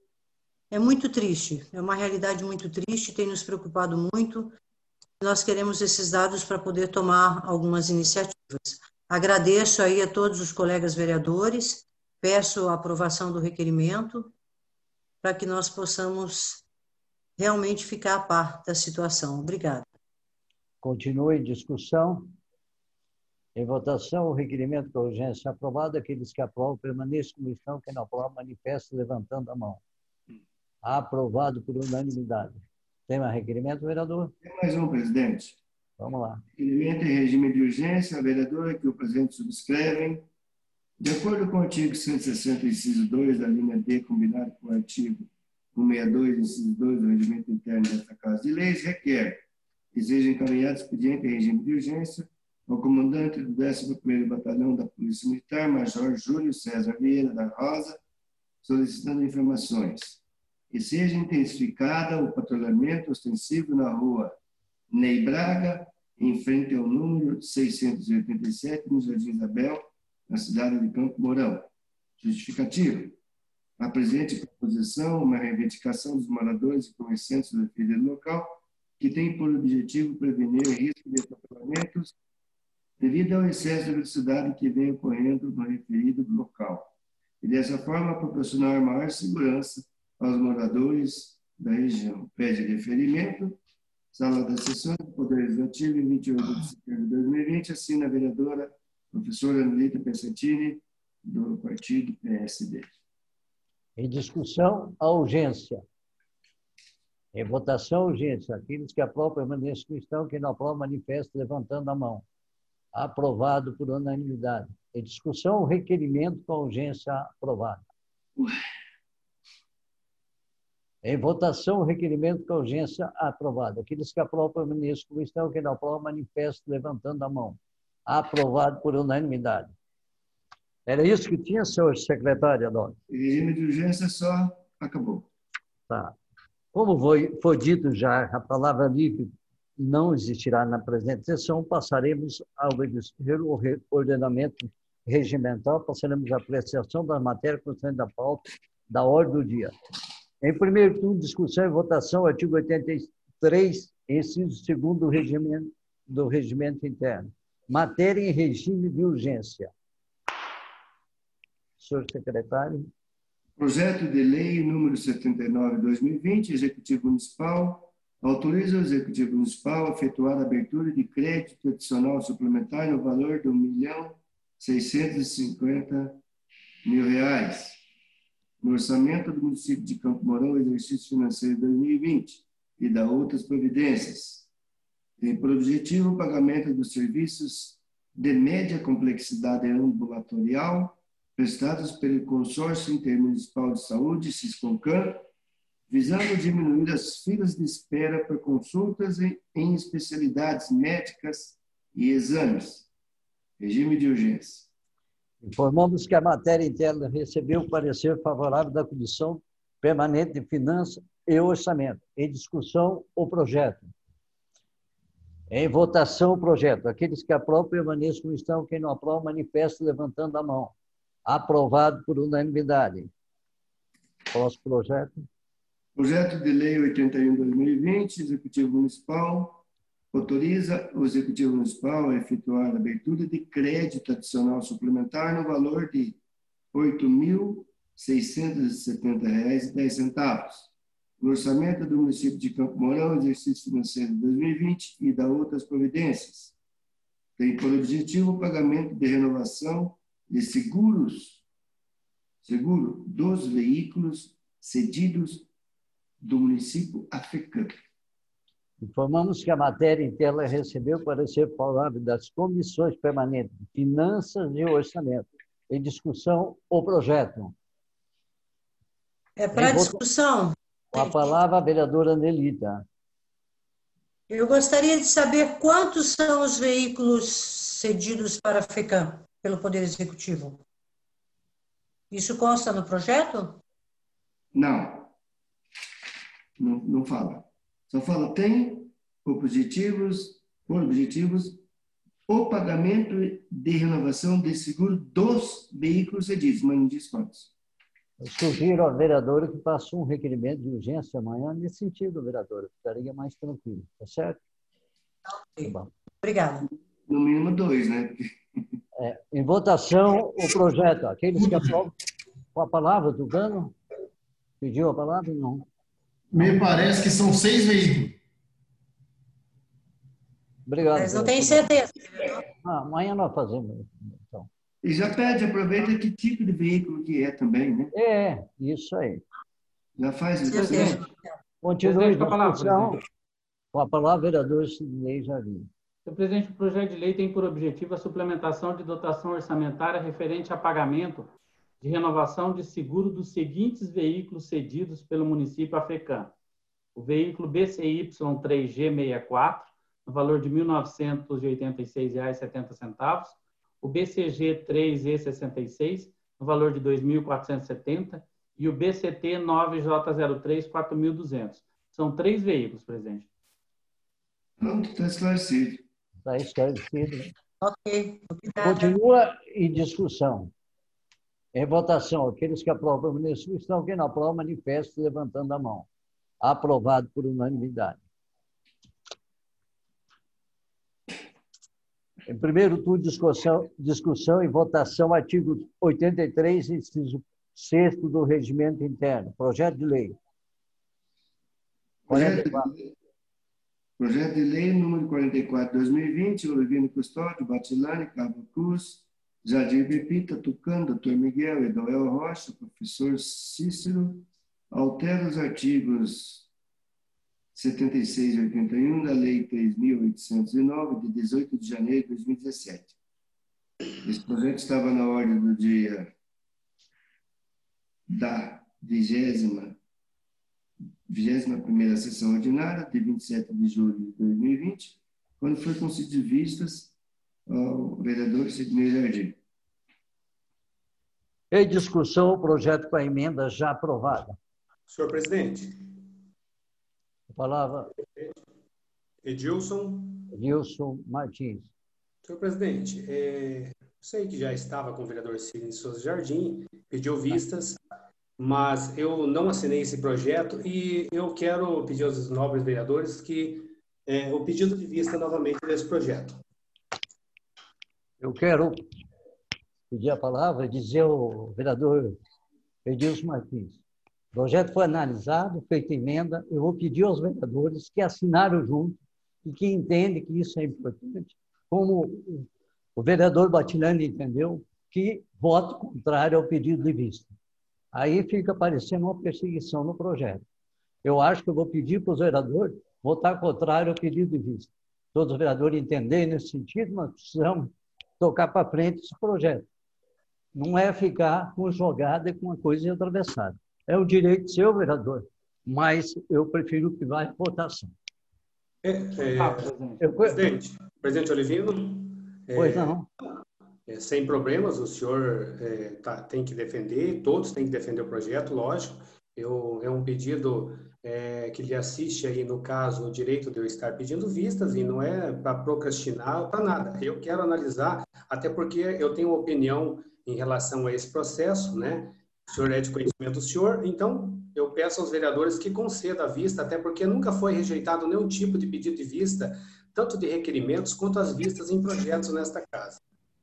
é muito triste, é uma realidade muito triste, tem nos preocupado muito. Nós queremos esses dados para poder tomar algumas iniciativas. Agradeço aí a todos os colegas vereadores, peço a aprovação do requerimento para que nós possamos realmente ficar a par da situação. Obrigada. Continue em discussão. Em votação, o requerimento com urgência aprovado. Aqueles que aprovam, permaneçam como estão. Quem não aprova, manifesta levantando a mão. Aprovado por unanimidade. Tem mais requerimento, vereador? Tem mais um, presidente. Vamos lá. Requerimento em regime de urgência, a vereadora que o presidente subscrevem. De acordo com o artigo 160, inciso 2, da linha D, combinado com o artigo 162, inciso 2 do regimento interno desta Casa de Leis, requer que seja encaminhado expediente em regime de urgência ao comandante do 11º Batalhão da Polícia Militar, Major Júlio César Vieira da Rosa, solicitando informações. Que seja intensificada o patrulhamento ostensivo na rua Ney Braga, em frente ao número 687, no Jardim Isabel, na cidade de Campo Mourão. Justificativo. A presente proposição, uma reivindicação dos moradores e comerciantes do referido local, que tem por objetivo prevenir risco de atropelamentos devido ao excesso de velocidade que vem ocorrendo no referido local. E dessa forma, proporcionar maior segurança aos moradores da região. Pede referimento, Sala das Sessões do Poder Legislativo, em 28 de setembro de 2020, assina a vereadora professora Nelita Piacentini, do partido PSD. Em discussão, a urgência. Em votação, urgência. Aqueles que aprovam, permaneçam como estão. Quem não aprova, manifesta levantando a mão. Aprovado por unanimidade. Em discussão, o requerimento com urgência aprovado. Em votação, o requerimento com urgência aprovado. Aqueles que aprovam, permaneçam como estão. Quem não aprova, manifesta levantando a mão. Aprovado por unanimidade. Era isso que tinha, senhor secretário, Adão? Em regime de urgência só acabou. Tá. Como foi dito já, a palavra livre não existirá na presente sessão, passaremos ao ordenamento regimental, passaremos à apreciação da matéria constante da pauta da ordem do dia. Em primeiro turno, discussão e votação, artigo 83, inciso 2º do regimento interno. Matéria em regime de urgência. Senhor secretário. Projeto de lei número 79/2020, Executivo Municipal, autoriza o Executivo Municipal a efetuar a abertura de crédito adicional suplementar no valor de R$ 1.650.000 no orçamento do município de Campo Mourão, exercício financeiro 2020, e da outras providências. Tem por objetivo o pagamento dos serviços de média complexidade ambulatorial prestados pelo Consórcio Intermunicipal de Saúde, SISCONCAN, visando diminuir as filas de espera por consultas em especialidades médicas e exames. Regime de urgência. Informamos que a matéria interna recebeu o parecer favorável da Comissão Permanente de Finanças e Orçamento. Em discussão, o projeto. Em votação, o projeto. Aqueles que aprovam, permaneçam como estão. Quem não aprova, manifesta levantando a mão. Aprovado por unanimidade. Próximo projeto. Projeto de Lei 81/2020, Executivo Municipal, autoriza o Executivo Municipal a efetuar a abertura de crédito adicional suplementar no valor de R$ 8.670,10 no orçamento do município de Campo Mourão, exercício financeiro de 2020 e da outras providências. Tem por objetivo o pagamento de renovação de seguro dos veículos cedidos do município africano. Informamos que a matéria em tela recebeu parecer favorável das comissões permanentes de Finanças e Orçamento. Em discussão, o projeto. É para discussão. Com a palavra, a vereadora Nelita. Eu gostaria de saber quantos são os veículos cedidos para a FECAM pelo Poder Executivo. Isso consta no projeto? Não. Não fala. Só fala, tem por objetivos, o pagamento de renovação de seguro dos veículos cedidos, mas não diz quantos. Eu sugiro ao vereador que faça um requerimento de urgência amanhã nesse sentido, vereador. Ficaria mais tranquilo, tá certo? Tá bom. Obrigada. No mínimo 2, né? Em votação, o projeto. Aqueles que aprovam com a palavra, Tucano? Pediu a palavra? Não. Me parece que são 6 veículos. Obrigado. Mas não tem certeza. Amanhã nós fazemos. Então. E já aproveita que tipo de veículo que é também, né? Isso aí. Já faz isso. Continue com a palavra, com a palavra, vereador Sidnei Jardim. Senhor presidente, o projeto de lei tem por objetivo a suplementação de dotação orçamentária referente a pagamento de renovação de seguro dos seguintes veículos cedidos pelo município à FECAM. O veículo BCY 3G64, no valor de R$ 1.986,70. O BCG 3E66, no valor de R$ 2.470. E o BCT 9J03, 4.200. São 3 veículos, presidente. Pronto, está esclarecido. Está esclarecido. Ok. Continua em discussão. Em votação, aqueles que aprovam a discussão, quem não aprova, manifesta levantando a mão. Aprovado por unanimidade. Em primeiro turno, discussão e votação, artigo 83, inciso 6º do Regimento Interno. Projeto de lei. Projeto de lei número 44, 2020, Olivino Custódio, Batilani, Cabo Cruz, Jadir Pepita, Tucano, Dr. Miguel, Edoel Rocha, professor Cícero, altera os artigos 76 e 81 da Lei 3.809, de 18 de janeiro de 2017. Esse projeto estava na ordem do dia da 21ª sessão ordinária, de 27 de julho de 2020, quando foi concedido vistas ao vereador Sidnei Jardim. Em discussão, o projeto com a emenda já aprovada. Senhor presidente. A palavra. Edilson Martins. Senhor presidente, sei que já estava com o vereador Sidnei Souza Jardim, pediu vistas, mas eu não assinei esse projeto e eu quero pedir aos nobres vereadores que o pedido de vista novamente desse projeto. Eu quero pedir a palavra e dizer ao vereador Edilson Martins. O projeto foi analisado, feita emenda, eu vou pedir aos vereadores que assinaram junto e que entendem que isso é importante, como o vereador Batilani entendeu, que voto contrário ao pedido de vista. Aí fica parecendo uma perseguição no projeto. Eu acho que eu vou pedir para os vereadores votar contrário ao pedido de vista. Todos os vereadores entenderem nesse sentido, nós precisamos tocar para frente esse projeto. Não é ficar com jogada e com uma coisa atravessada. É o direito seu, vereador, mas eu prefiro que vá em votação. Presidente Olivino. Pois não. Sem problemas, o senhor tem que defender, todos têm que defender o projeto, lógico. É um pedido que lhe assiste aí, no caso, o direito de eu estar pedindo vistas, e não é para procrastinar, para nada. Eu quero analisar, até porque eu tenho uma opinião em relação a esse processo, né? O senhor é de conhecimento do senhor, então eu peço aos vereadores que concedam a vista, até porque nunca foi rejeitado nenhum tipo de pedido de vista, tanto de requerimentos quanto as vistas em projetos nesta casa.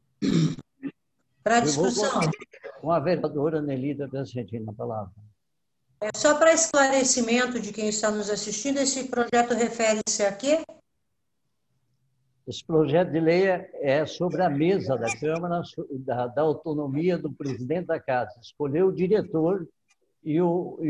Para discussão. Com a vereadora Nelida Vicentina, a palavra. Só para esclarecimento de quem está nos assistindo, esse projeto refere-se a quê? Esse projeto de lei é sobre a mesa da Câmara, da autonomia do presidente da Casa. Escolher o diretor e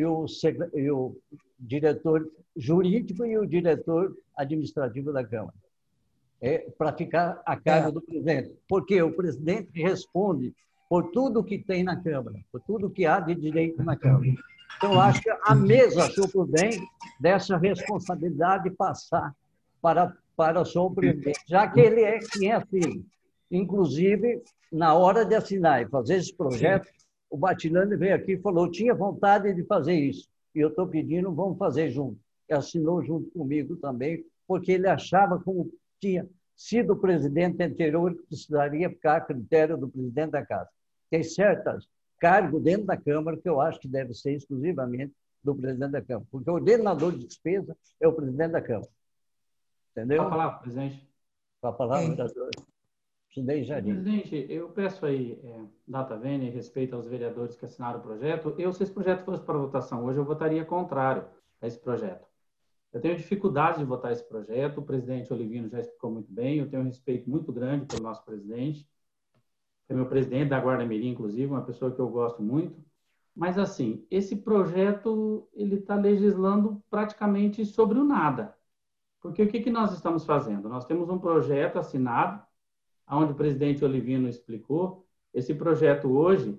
o diretor jurídico e o diretor administrativo da Câmara. Para ficar a cargo do presidente. Porque o presidente responde por tudo que tem na Câmara, por tudo que há de direito na Câmara. Então, acho que a mesa achou por bem dessa responsabilidade passar para o seu presidente, já que ele é quem assina. Inclusive, na hora de assinar e fazer esse projeto, o Batilani veio aqui e falou, tinha vontade de fazer isso, e eu estou pedindo, vamos fazer junto. Ele assinou junto comigo também, porque ele achava, como tinha sido presidente anterior, que precisaria ficar a critério do presidente da Casa. Tem certos cargos dentro da Câmara que eu acho que deve ser exclusivamente do presidente da Câmara, porque o ordenador de despesa é o presidente da Câmara. Entendeu? Com a palavra, presidente. Com a palavra, vereador. Presidente, eu peço aí, data vênia, em respeito aos vereadores que assinaram o projeto. Se esse projeto fosse para votação hoje, eu votaria contrário a esse projeto. Eu tenho dificuldade de votar esse projeto, o presidente Olivino já explicou muito bem, eu tenho um respeito muito grande pelo nosso presidente, é meu presidente da Guarda Mirim, inclusive, uma pessoa que eu gosto muito, mas assim, esse projeto, ele está legislando praticamente sobre o nada, porque o que nós estamos fazendo? Nós temos um projeto assinado, onde o presidente Olivino explicou, esse projeto hoje,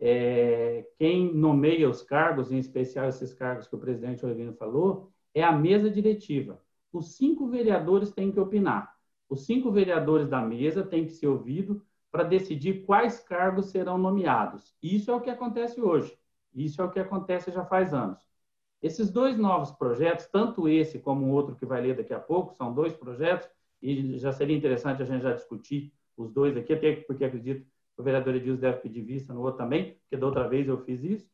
quem nomeia os cargos, em especial esses cargos que o presidente Olivino falou, é a mesa diretiva. Os 5 vereadores têm que opinar. Os 5 vereadores da mesa têm que ser ouvidos para decidir quais cargos serão nomeados. Isso é o que acontece hoje. Isso é o que acontece já faz anos. Esses 2 novos projetos, tanto esse como o outro que vai ler daqui a pouco, são 2 projetos, e já seria interessante a gente já discutir os 2 aqui, até porque acredito que o vereador Edilson deve pedir vista no outro também, porque da outra vez eu fiz isso.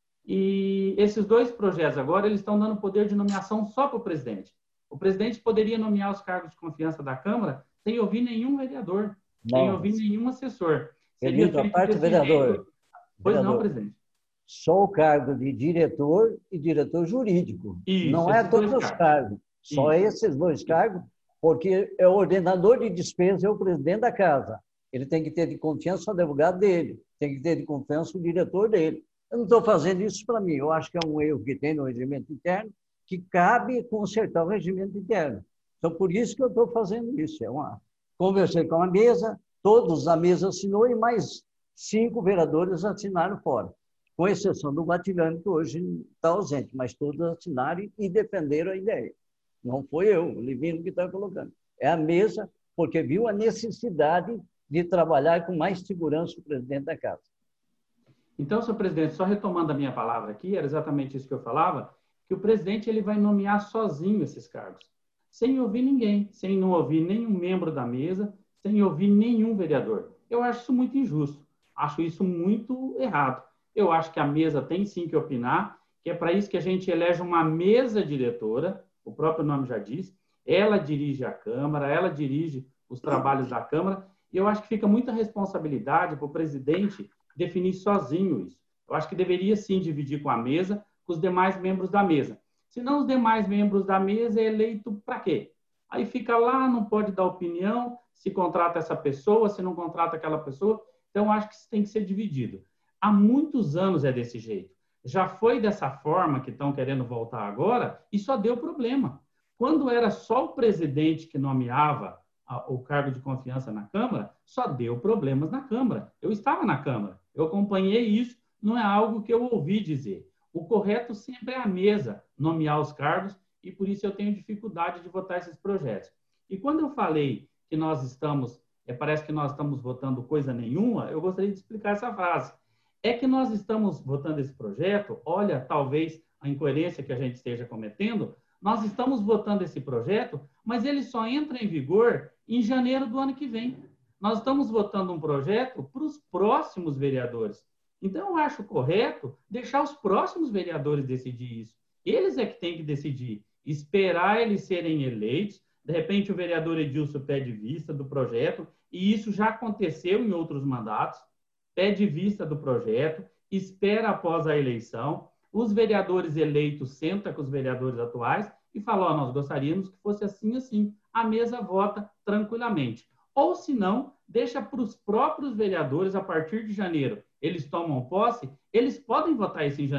E esses 2 projetos agora, eles estão dando poder de nomeação só para o presidente. O presidente poderia nomear os cargos de confiança da Câmara sem ouvir nenhum vereador, sem ouvir nenhum assessor. Seria feito parte, vereador. Pois vereador, não, presidente. Só o cargo de diretor e diretor jurídico. Isso, não é todos os cargos. Só esses 2 cargos, porque o ordenador de despesa é o presidente da Casa. Ele tem que ter de confiança o advogado dele, tem que ter de confiança o diretor dele. Eu não estou fazendo isso para mim. Eu acho que é um erro que tem no regimento interno, que cabe consertar o regimento interno. Então, por isso que eu estou fazendo isso. Conversei com a mesa, todos a mesa assinou e mais 5 vereadores assinaram fora, com exceção do Batilani, que hoje está ausente, mas todos assinaram e defenderam a ideia. Não foi eu, o Livino, que está colocando. É a mesa, porque viu a necessidade de trabalhar com mais segurança o presidente da Casa. Então, senhor presidente, só retomando a minha palavra aqui, era exatamente isso que eu falava, que o presidente ele vai nomear sozinho esses cargos, sem ouvir ninguém, sem não ouvir nenhum membro da mesa, sem ouvir nenhum vereador. Eu acho isso muito injusto, acho isso muito errado. Eu acho que a mesa tem sim que opinar, que é para isso que a gente elege uma mesa diretora, o próprio nome já diz, ela dirige a Câmara, ela dirige os trabalhos da Câmara, e eu acho que fica muita responsabilidade para o presidente definir sozinho isso. Eu acho que deveria sim dividir com a mesa, com os demais membros da mesa. Senão os demais membros da mesa é eleito para quê? Aí fica lá, não pode dar opinião, se contrata essa pessoa, se não contrata aquela pessoa. Então, eu acho que isso tem que ser dividido. Há muitos anos é desse jeito. Já foi dessa forma que estão querendo voltar agora e só deu problema. Quando era só o presidente que nomeava o cargo de confiança na Câmara, só deu problemas na Câmara. Eu estava na Câmara, eu acompanhei isso, não é algo que eu ouvi dizer. O correto sempre é a mesa nomear os cargos e por isso eu tenho dificuldade de votar esses projetos. E quando eu falei que nós estamos, parece que nós estamos votando coisa nenhuma, eu gostaria de explicar essa frase. É que nós estamos votando esse projeto, olha, talvez a incoerência que a gente esteja cometendo, nós estamos votando esse projeto, mas ele só entra em vigor em janeiro do ano que vem. Nós estamos votando um projeto para os próximos vereadores. Então, eu acho correto deixar os próximos vereadores decidir isso. Eles é que têm que decidir, esperar eles serem eleitos. De repente, o vereador Edilson pede vista do projeto, e isso já aconteceu em outros mandatos, pede vista do projeto, espera após a eleição, os vereadores eleitos sentam com os vereadores atuais e falam, nós gostaríamos que fosse assim, assim. A mesa vota tranquilamente. Ou, se não, deixa para os próprios vereadores, a partir de janeiro, eles tomam posse, eles podem votar isso em janeiro.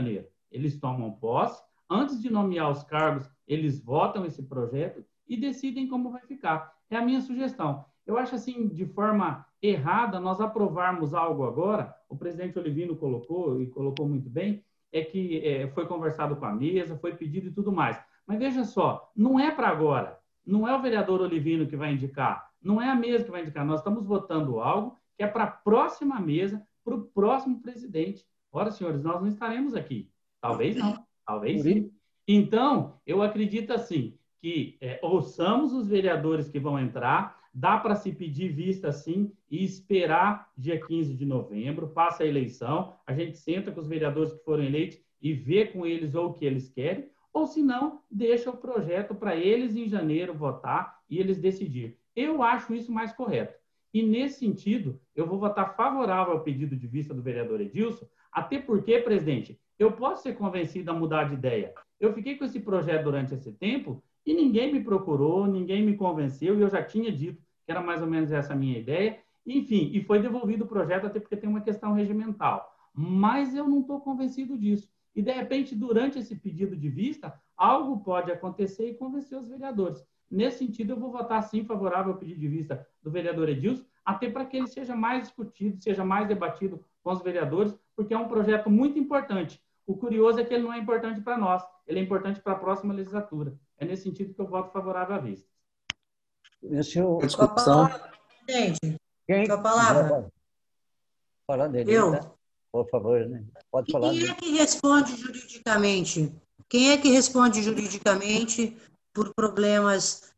eles tomam posse, antes de nomear os cargos, eles votam esse projeto e decidem como vai ficar. É a minha sugestão. Eu acho assim, de forma errada, nós aprovarmos algo agora, o presidente Olivino colocou, e colocou muito bem, é que foi conversado com a mesa, foi pedido e tudo mais. Mas veja só, não é para agora, não é o vereador Olivino que vai indicar, não é a mesa que vai indicar, nós estamos votando algo que é para a próxima mesa, para o próximo presidente. Ora, senhores, nós não estaremos aqui. Talvez não, talvez sim. Então, eu acredito assim, que ouçamos os vereadores que vão entrar, dá para se pedir vista sim e esperar dia 15 de novembro, passa a eleição, a gente senta com os vereadores que foram eleitos e vê com eles ou o que eles querem, ou se não, deixa o projeto para eles em janeiro votar e eles decidir. Eu acho isso mais correto. E nesse sentido, eu vou votar favorável ao pedido de vista do vereador Edilson, até porque, presidente, eu posso ser convencido a mudar de ideia. Eu fiquei com esse projeto durante esse tempo e ninguém me procurou, ninguém me convenceu, e eu já tinha dito que era mais ou menos essa a minha ideia. Enfim, e foi devolvido o projeto até porque tem uma questão regimental. Mas eu não estou convencido disso. E, de repente, durante esse pedido de vista, algo pode acontecer e convencer os vereadores. Nesse sentido, eu vou votar, sim, favorável ao pedido de vista do vereador Edilson, até para que ele seja mais discutido, seja mais debatido com os vereadores, porque é um projeto muito importante. O curioso é que ele não é importante para nós, ele é importante para a próxima legislatura. É nesse sentido que eu voto favorável à vista. Discussão. Quem? Com a palavra. Falar dele, eu. Tá? Por favor, né? Pode falar. Quem é que responde juridicamente? Quem é que responde juridicamente por problemas...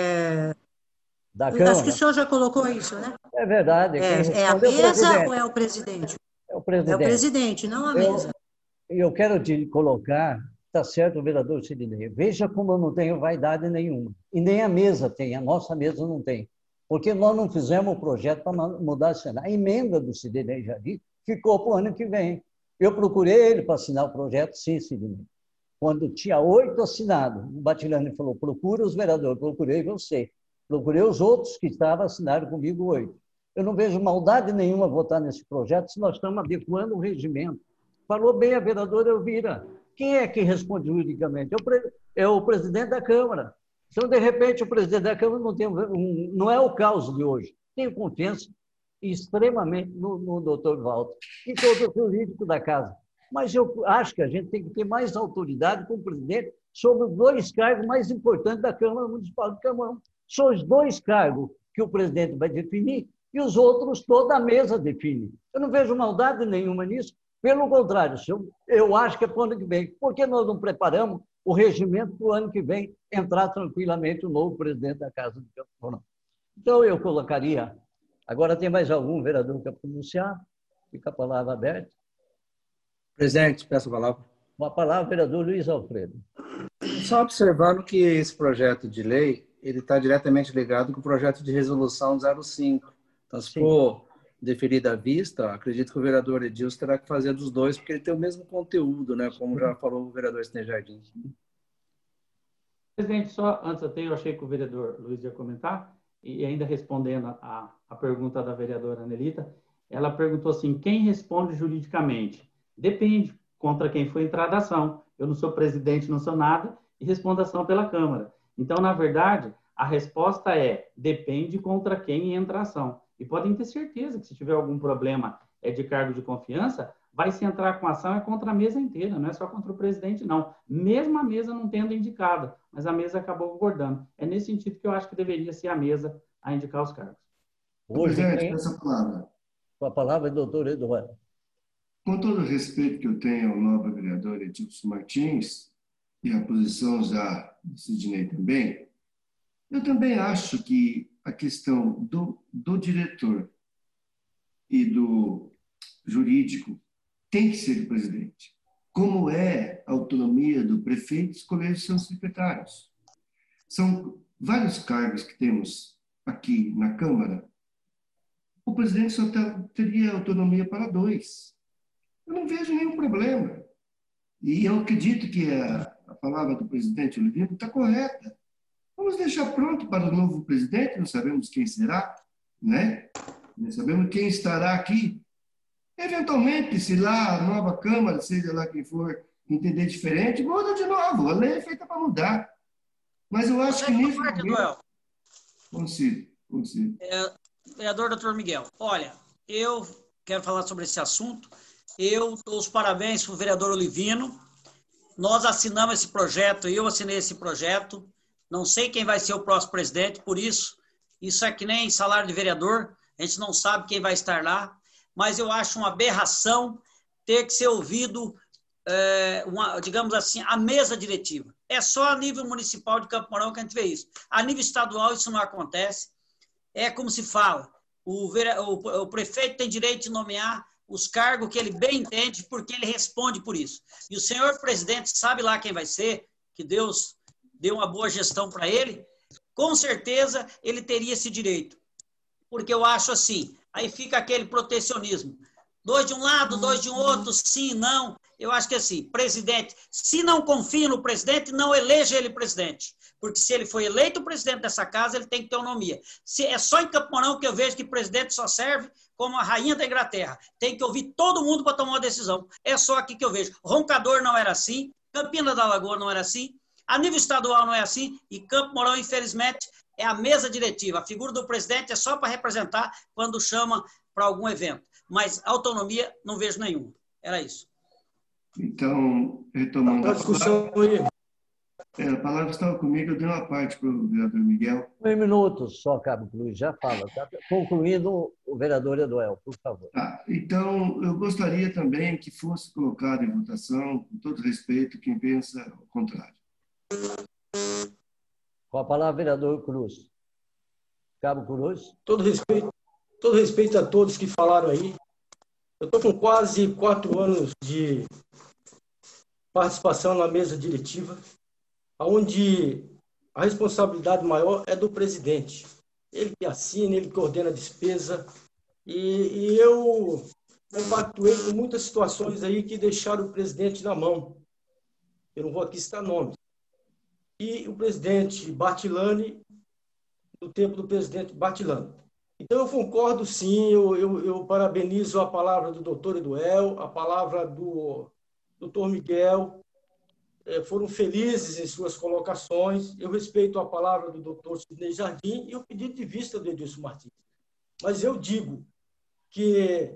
Da Câmara? Acho que o senhor já colocou isso, né? É verdade. É a mesa ou é o presidente? É o presidente. É o presidente, não a mesa. Eu quero te colocar, está certo, o vereador Sidney, veja como eu não tenho vaidade nenhuma. E nem a mesa tem, a nossa mesa não tem. Porque nós não fizemos o projeto para mudar a cena. A emenda do Sidney Jardim ficou para o ano que vem. Eu procurei ele para assinar o projeto, sim, Sidney. Quando tinha 8 assinados, o Batilani falou, procura os vereadores. Procurei você. Procurei os outros que estavam assinados comigo 8. Eu não vejo maldade nenhuma votar nesse projeto se nós estamos adequando o regimento. Falou bem a vereadora Elvira. Quem é que responde juridicamente? É o presidente da Câmara. Então, de repente, o presidente da Câmara não é o caso de hoje. Tenho confiança extremamente no doutor Walter e todo o jurídico da casa. Mas eu acho que a gente tem que ter mais autoridade com o presidente sobre os 2 cargos mais importantes da Câmara Municipal de Camão. São os 2 cargos que o presidente vai definir e os outros toda a mesa define. Eu não vejo maldade nenhuma nisso. Pelo contrário, eu acho que é para o ano que vem. Por que nós não preparamos o regimento para o ano que vem entrar tranquilamente o novo presidente da Casa de Campo? Então, eu colocaria... Agora, tem mais algum vereador que quer pronunciar? Fica a palavra aberta. Presidente, peço a palavra. Uma palavra, vereador Luiz Alfredo. Só observando que esse projeto de lei ele está diretamente ligado com o projeto de resolução 05. Então, se for deferida à vista, acredito que o vereador Edilson terá que fazer dos 2, porque ele tem o mesmo conteúdo, né? Como já falou o vereador Sidney Jardim. Presidente, só antes até eu achei que o vereador Luiz ia comentar, e ainda respondendo a pergunta da vereadora Anelita, ela perguntou assim, quem responde juridicamente? Depende contra quem foi entrada a ação. Eu não sou presidente, não sou nada, e respondo a ação pela Câmara. Então, na verdade, a resposta é, depende contra quem entra a ação. E podem ter certeza que se tiver algum problema de cargo de confiança, vai se entrar com ação contra a mesa inteira, não é só contra o presidente, não. Mesmo a mesa não tendo indicado, mas a mesa acabou concordando. É nesse sentido que eu acho que deveria ser a mesa a indicar os cargos. Presidente, essa palavra. Com a palavra, doutor Eduardo. Com todo o respeito que eu tenho ao nobre vereador Edilson Martins e a posição já de Sidney também, eu também acho que a questão do diretor e do jurídico tem que ser o presidente. Como é a autonomia do prefeito escolher seus secretários? São vários cargos que temos aqui na Câmara. O presidente só teria autonomia para 2. Eu não vejo nenhum problema. E eu acredito que a palavra do presidente Olivino está correta. Vamos deixar pronto para o novo presidente, não sabemos quem será, né? Não sabemos quem estará aqui. Eventualmente, se lá a nova Câmara, seja lá quem for, entender diferente, muda de novo. A lei é feita para mudar. Mas eu acho que nesse momento... Consigo. Vereador Dr. Miguel, olha, eu quero falar sobre esse assunto. Eu dou os parabéns para o vereador Olivino. Nós assinamos esse projeto, eu assinei esse projeto. Não sei quem vai ser o próximo presidente, por isso é que nem salário de vereador, a gente não sabe quem vai estar lá, mas eu acho uma aberração ter que ser ouvido, digamos assim, a mesa diretiva. É só a nível municipal de Campo Mourão que a gente vê isso. A nível estadual isso não acontece. É como se fala, o prefeito tem direito de nomear os cargos que ele bem entende, porque ele responde por isso. E o senhor presidente sabe lá quem vai ser, que Deus deu uma boa gestão para ele, com certeza ele teria esse direito. Porque eu acho assim, aí fica aquele protecionismo. 2 de um lado, 2 de um outro, sim, não. Eu acho que assim, presidente, se não confia no presidente, não eleja ele presidente. Porque se ele foi eleito presidente dessa casa, ele tem que ter autonomia. É só em Campo Mourão que eu vejo que presidente só serve como a rainha da Inglaterra. Tem que ouvir todo mundo para tomar uma decisão. É só aqui que eu vejo. Roncador não era assim, Campina da Lagoa não era assim, a nível estadual não é assim, e Campo Mourão, infelizmente, é a mesa diretiva. A figura do presidente é só para representar quando chama para algum evento. Mas autonomia não vejo nenhuma. Era isso. Então, retomando a discussão a palavra estava comigo, eu dei uma parte para o vereador Miguel. 1 minuto só, Cabo Cruz, já fala. Tá? Concluindo, o vereador Eduel, por favor. Então, eu gostaria também que fosse colocado em votação, com todo respeito, quem pensa o contrário. Com a palavra, vereador Cruz. Cabo Cruz. Todo respeito a todos que falaram aí. Eu estou com quase 4 anos de participação na mesa diretiva, onde a responsabilidade maior é do presidente. Ele que assina, ele que ordena a despesa. E eu compactuei com muitas situações aí que deixaram o presidente na mão. Eu não vou aqui citar nomes. E o presidente Bartilani, no tempo do presidente Bartilani. Então, eu concordo, sim, eu parabenizo a palavra do doutor Eduel, a palavra do doutor Miguel, foram felizes em suas colocações. Eu respeito a palavra do doutor Sidney Jardim e o pedido de vista do Edilson Martins. Mas eu digo que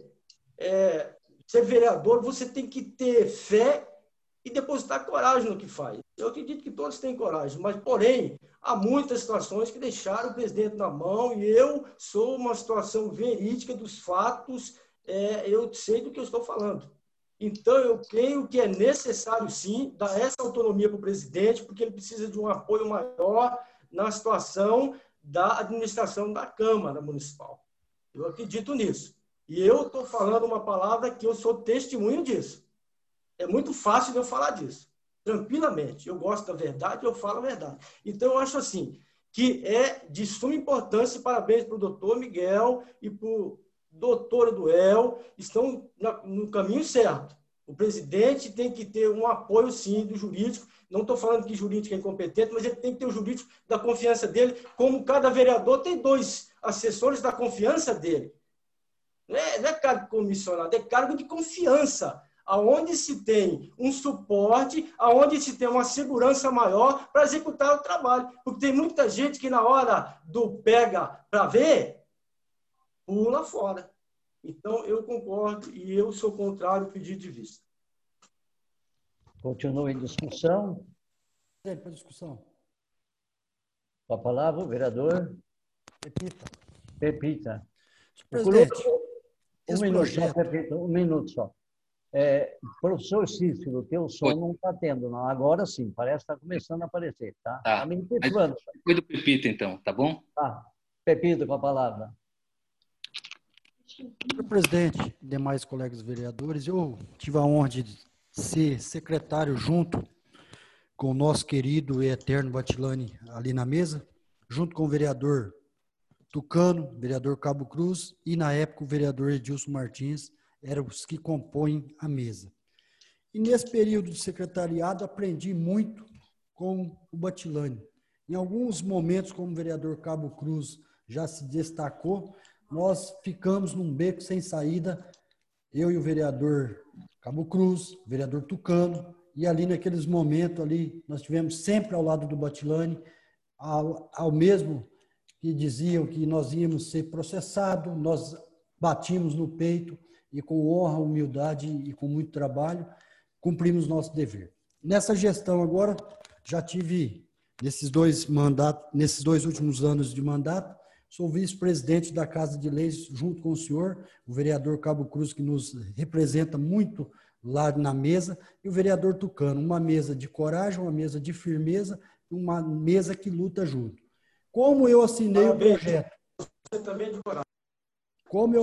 ser vereador, você tem que ter fé e depositar coragem no que faz. Eu acredito que todos têm coragem, mas, porém, há muitas situações que deixaram o presidente na mão e eu sou uma situação verídica dos fatos, eu sei do que eu estou falando. Então, eu creio que é necessário, sim, dar essa autonomia para o presidente, porque ele precisa de um apoio maior na situação da administração da Câmara Municipal. Eu acredito nisso. E eu estou falando uma palavra que eu sou testemunho disso. É muito fácil de eu falar disso, tranquilamente. Eu gosto da verdade, eu falo a verdade. Então, eu acho assim, que é de suma importância, parabéns para o doutor Miguel e para o doutor Eduel, estão no caminho certo. O presidente tem que ter um apoio, sim, do jurídico. Não estou falando que jurídico é incompetente, mas ele tem que ter o jurídico da confiança dele, como cada vereador tem 2 assessores da confiança dele. Não é cargo comissionado, é cargo de confiança, aonde se tem um suporte, aonde se tem uma segurança maior para executar o trabalho. Porque tem muita gente que na hora do pega para ver, pula fora. Então, eu concordo e eu sou contrário ao pedido de vista. Continua em discussão. Para discussão. Com a palavra, o vereador Pepita. Presidente, Um minuto só. Professor Cícero, o teu som não está tendo, não. Agora sim, parece que está começando a aparecer, tá? Tá. Foi do Pepita, então, tá bom? Tá. Pepita, com a palavra. Senhor presidente, demais colegas vereadores, eu tive a honra de ser secretário junto com o nosso querido e eterno Bartilani ali na mesa, junto com o vereador Tucano, vereador Cabo Cruz e, na época, o vereador Edilson Martins, eram os que compõem a mesa. E nesse período de secretariado, aprendi muito com o Bartilani. Em alguns momentos, como o vereador Cabo Cruz já se destacou, nós ficamos num beco sem saída, eu e o vereador Cabo Cruz, o vereador Tucano e ali naqueles momentos ali, nós tivemos sempre ao lado do Batilani, ao mesmo que diziam que nós íamos ser processados, nós batimos no peito e com honra, humildade e com muito trabalho, cumprimos nosso dever. Nessa gestão agora, já tive, nesses dois últimos anos de mandato, sou vice-presidente da Casa de Leis, junto com o senhor, o vereador Cabo Cruz, que nos representa muito lá na mesa, e o vereador Tucano, uma mesa de coragem, uma mesa de firmeza, uma mesa que luta junto. Como eu assinei o projeto? Você também de coragem. Como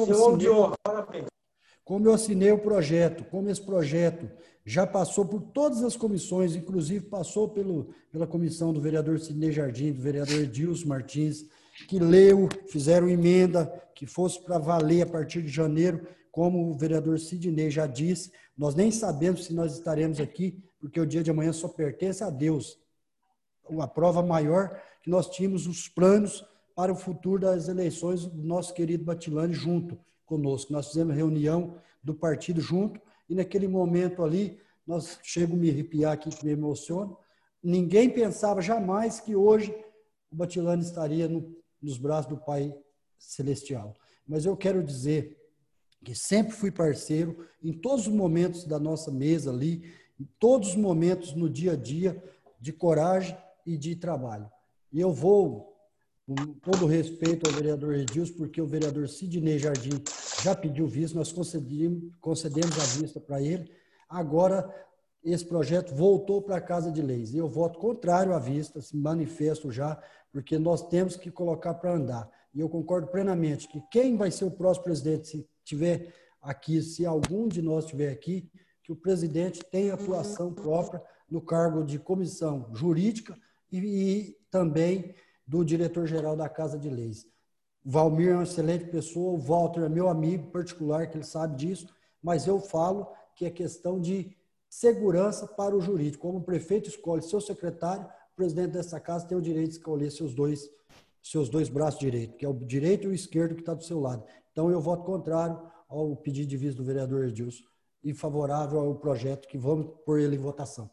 eu assinei o projeto, como esse projeto já passou por todas as comissões, inclusive passou pela comissão do vereador Sidnei Jardim, do vereador Edilson Martins, que leu, fizeram emenda, que fosse para valer a partir de janeiro, como o vereador Sidnei já disse, nós nem sabemos se nós estaremos aqui, porque o dia de amanhã só pertence a Deus. A prova maior que nós tínhamos os planos para o futuro das eleições do nosso querido Batilani junto conosco. Nós fizemos reunião do partido junto e naquele momento ali, chego a me arrepiar aqui que me emociono, ninguém pensava jamais que hoje o Batilani estaria nos braços do Pai Celestial. Mas eu quero dizer que sempre fui parceiro em todos os momentos da nossa mesa ali, em todos os momentos no dia a dia de coragem e de trabalho. E eu vou, com todo respeito ao vereador Edilson, porque o vereador Sidnei Jardim já pediu vista, nós concedemos a vista para ele. Agora, esse projeto voltou para a Casa de Leis. E eu voto contrário à vista, se manifesto já, porque nós temos que colocar para andar. E eu concordo plenamente que quem vai ser o próximo presidente, se tiver aqui, se algum de nós estiver aqui, que o presidente tenha atuação própria no cargo de comissão jurídica e também do diretor-geral da Casa de Leis. O Valmir é uma excelente pessoa, o Walter é meu amigo particular, que ele sabe disso, mas eu falo que é questão de segurança para o jurídico. Como o prefeito escolhe seu secretário, o presidente dessa casa tem o direito de escolher seus dois braços direitos, que é o direito e o esquerdo que está do seu lado. Então, eu voto contrário ao pedido de vista do vereador Edilson e favorável ao projeto que vamos pôr ele em votação.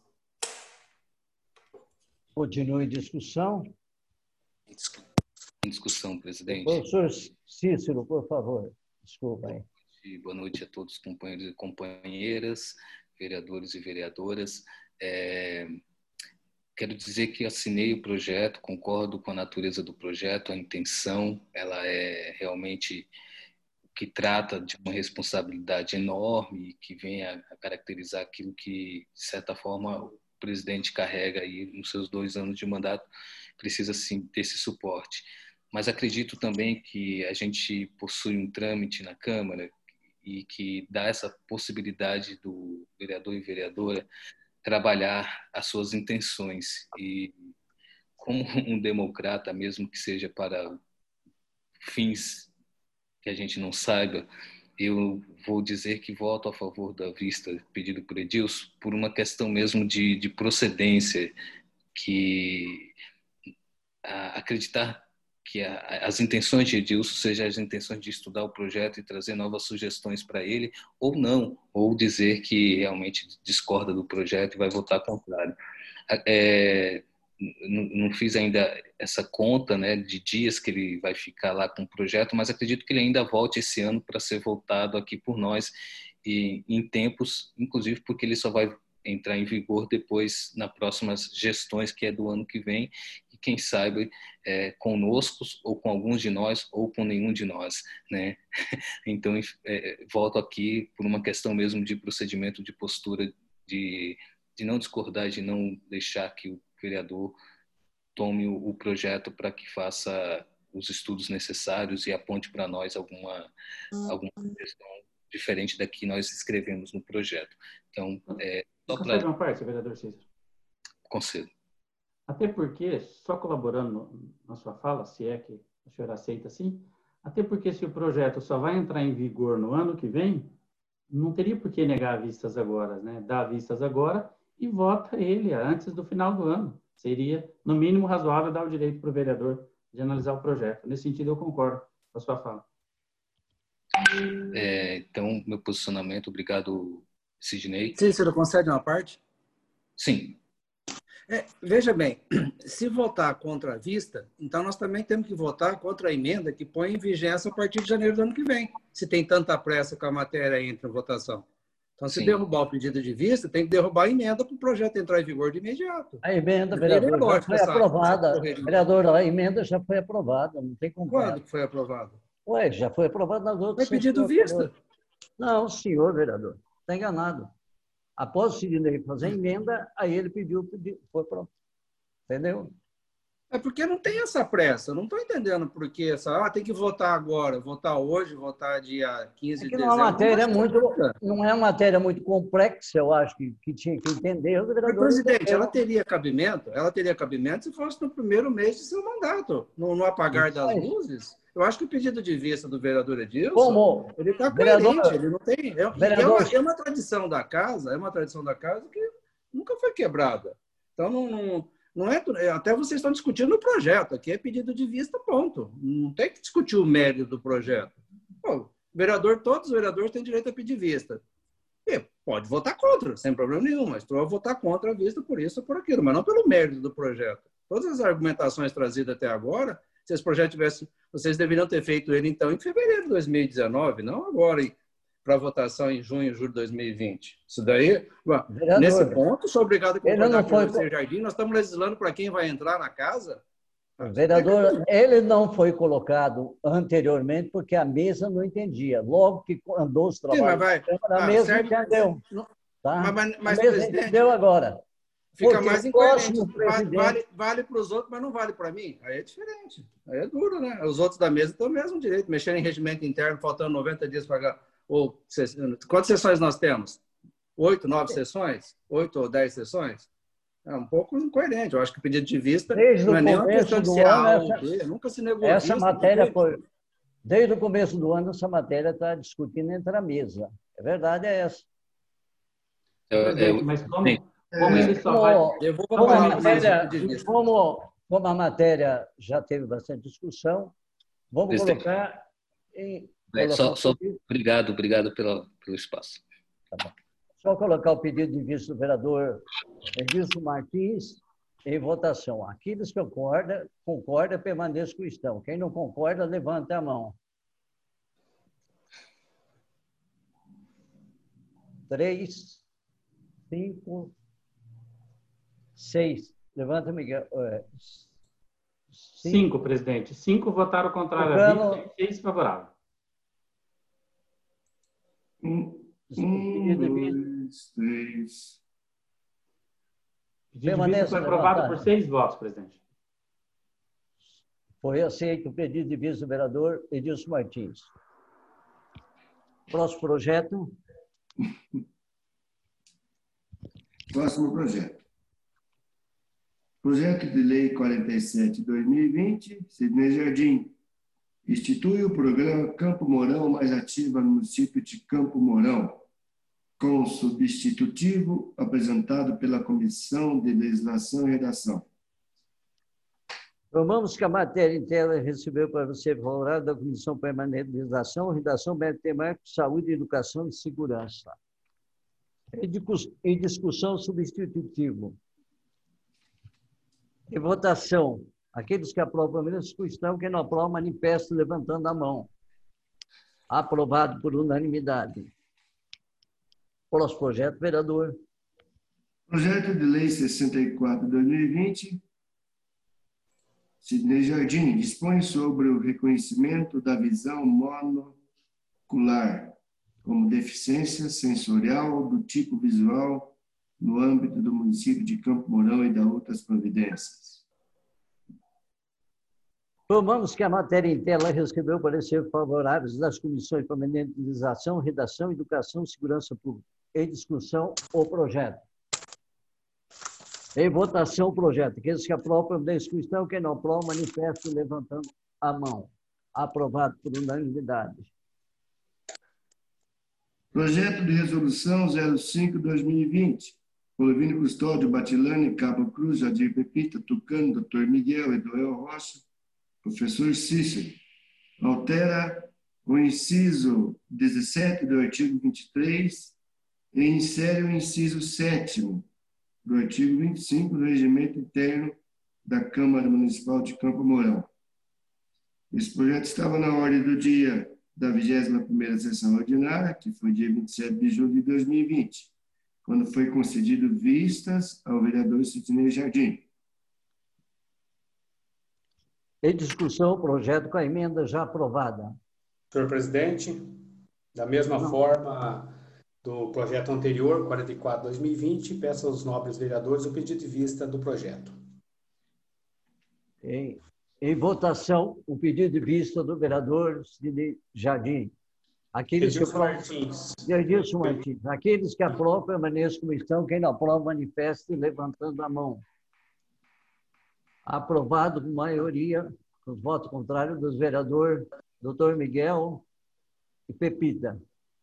Continue em discussão. Em discussão, presidente. Professor Cícero, por favor. Desculpa aí. Boa noite a todos os companheiros e companheiras, vereadores e vereadoras. Quero dizer que assinei o projeto, concordo com a natureza do projeto, a intenção, ela é realmente o que trata de uma responsabilidade enorme que vem a caracterizar aquilo que, de certa forma, o presidente carrega aí nos seus 2 anos de mandato, precisa sim ter esse suporte. Mas acredito também que a gente possui um trâmite na Câmara e que dá essa possibilidade do vereador e vereadora trabalhar as suas intenções. E como um democrata, mesmo que seja para fins que a gente não saiba, eu vou dizer que voto a favor da vista pedido por Edilson por uma questão mesmo de procedência, que acreditar que as intenções de Edilson sejam as intenções de estudar o projeto e trazer novas sugestões para ele, ou não, ou dizer que realmente discorda do projeto e vai votar contrário. Não fiz ainda essa conta, né, de dias que ele vai ficar lá com o projeto, mas acredito que ele ainda volte esse ano para ser votado aqui por nós, e em tempos, inclusive porque ele só vai entrar em vigor depois, nas próximas gestões, que é do ano que vem, e quem sabe conosco, ou com alguns de nós, ou com nenhum de nós, né? Então, volto aqui por uma questão mesmo de procedimento, de postura, de não discordar, de não deixar que o vereador tome o projeto para que faça os estudos necessários e aponte para nós alguma questão diferente da que nós escrevemos no projeto. Então, concede uma parte, vereador Cícero? Concedo. Até porque, só colaborando na sua fala, se é que a senhora aceita assim, até porque se o projeto só vai entrar em vigor no ano que vem, não teria por que negar vistas agora, né? Dá vistas agora e vota ele antes do final do ano. Seria, no mínimo, razoável dar o direito para o vereador de analisar o projeto. Nesse sentido, eu concordo com a sua fala. Então, meu posicionamento, obrigado, Sidnei. Cícero, concede uma parte? Sim. Veja bem, se votar contra a vista, então nós também temos que votar contra a emenda que põe em vigência a partir de janeiro do ano que vem, se tem tanta pressa que a matéria entre em votação. Então, se derrubar o pedido de vista, tem que derrubar a emenda para o projeto entrar em vigor de imediato. A emenda, vereador, já foi aprovada. Vereador, a emenda já foi aprovada, não tem como. Quando que foi aprovada? Ué, já foi aprovada nas outras. Foi pedido vista. Não, senhor vereador, está enganado. Após o Sidney fazer a emenda, aí ele pediu, foi pronto. Entendeu? É porque não tem essa pressa. Eu não estou entendendo por que tem que votar agora, votar hoje, votar dia 15 de dezembro. Não é uma matéria muito complexa, eu acho, que tinha que entender. Mas, presidente, ela teria cabimento se fosse no primeiro mês de seu mandato, no apagar das luzes. Eu acho que o pedido de vista do vereador Edilson, ele está coerente, ele não tem. É uma tradição da casa, que nunca foi quebrada. Então, não é, até vocês estão discutindo o projeto, aqui é pedido de vista, ponto. Não tem que discutir o mérito do projeto. Pô, todos os vereadores têm direito a pedir vista. E pode votar contra, sem problema nenhum, mas tu vai votar contra a vista por isso ou por aquilo, mas não pelo mérito do projeto. Todas as argumentações trazidas até agora, se esse projeto tivesse, vocês deveriam ter feito ele, então, em fevereiro de 2019, não agora, para votação em junho, julho de 2020. Isso daí, vereador, nesse ponto, sou obrigado a concordar com o José Jardim. Nós estamos legislando para quem vai entrar na casa. Vereador, ele não foi colocado anteriormente porque a mesa não entendia. Logo que andou os trabalhos, a mesa entendeu. Tá? Mas a mesa entendeu agora. Fica mais incoerente. Vale para os outros, mas não vale para mim. Aí é diferente. Aí é duro, né? Os outros da mesa têm o mesmo direito. Mexer em regimento interno, faltando 90 dias para... Quantas sessões nós temos? 8, 9 sessões? 8 ou 10 sessões? É um pouco incoerente. Eu acho que o pedido de vista não é nem uma questão de ser A ou B. Nunca se negou essa matéria foi... Desde o começo do ano, essa matéria está discutindo entre a mesa. A verdade é essa. Mas como ele só vai... Como a matéria já teve bastante discussão, vamos colocar em... Obrigado pelo espaço. Tá bom. Só colocar o pedido de vista do vereador Edilson Martins em votação. Aqueles que concordam, permaneçam com o estão. Quem não concorda, levanta a mão. 3, 5, 6. Levanta, Miguel. 5, presidente. 5 votaram contrário à vista e 6 favoráveis. 1, 2, 3. O pedido de vista foi aprovado por 6 votos, presidente. Foi aceito o pedido de vista do vereador Edilson Martins. Próximo projeto. Próximo projeto. Projeto de Lei 47/2020, Sidney Jardim. Institui o programa Campo Mourão Mais Ativa no município de Campo Mourão, com substitutivo apresentado pela Comissão de Legislação e Redação. Informamos que a matéria inteira recebeu para ser favorável da Comissão Permanente de Legislação, Redação, Médio Temático, Saúde, Educação e Segurança. Em discussão, substitutivo. Em votação, aqueles que aprovam a primeira discussão, quem não aprova, manifesta levantando a mão. Aprovado por unanimidade. Próximo projeto, vereador. Projeto de Lei 64/2020, Sidney Jardim, dispõe sobre o reconhecimento da visão monocular como deficiência sensorial do tipo visual no âmbito do município de Campo Mourão e da outras providências. Informamos que a matéria em tela recebeu parecer favoráveis das comissões permanentes de legislação, redação, educação e segurança pública. Em discussão, o projeto. Em votação, o projeto. Aqueles que aprovam da discussão, quem não aprova, manifesta levantando a mão. Aprovado por unanimidade. Projeto de resolução 05/2020. Polvino Custódio, Batilane, Cabo Cruz, Jadir Pepita, Tucano, Dr. Miguel, Eduel Rocha, Professor Cícero. Altera o inciso 17 do artigo 23 e insere o inciso 7º do artigo 25 do Regimento Interno da Câmara Municipal de Campo Mourão. Esse projeto estava na ordem do dia da 21ª sessão ordinária, que foi dia 27 de julho de 2020, quando foi concedido vistas ao vereador Sidnei Jardim. Em discussão, o projeto com a emenda já aprovada. Senhor presidente, da mesma forma do projeto anterior, 44/2020, peço aos nobres vereadores o pedido de vista do projeto. Em votação, o pedido de vista do vereador Sidnei Jardim. Edilson Martins. Edilson Martins. Aqueles que aprovam, permaneçam como estão. Quem não aprova, manifeste levantando a mão. Aprovado por maioria, com os votos contrários dos vereadores Dr. Miguel e Pepita.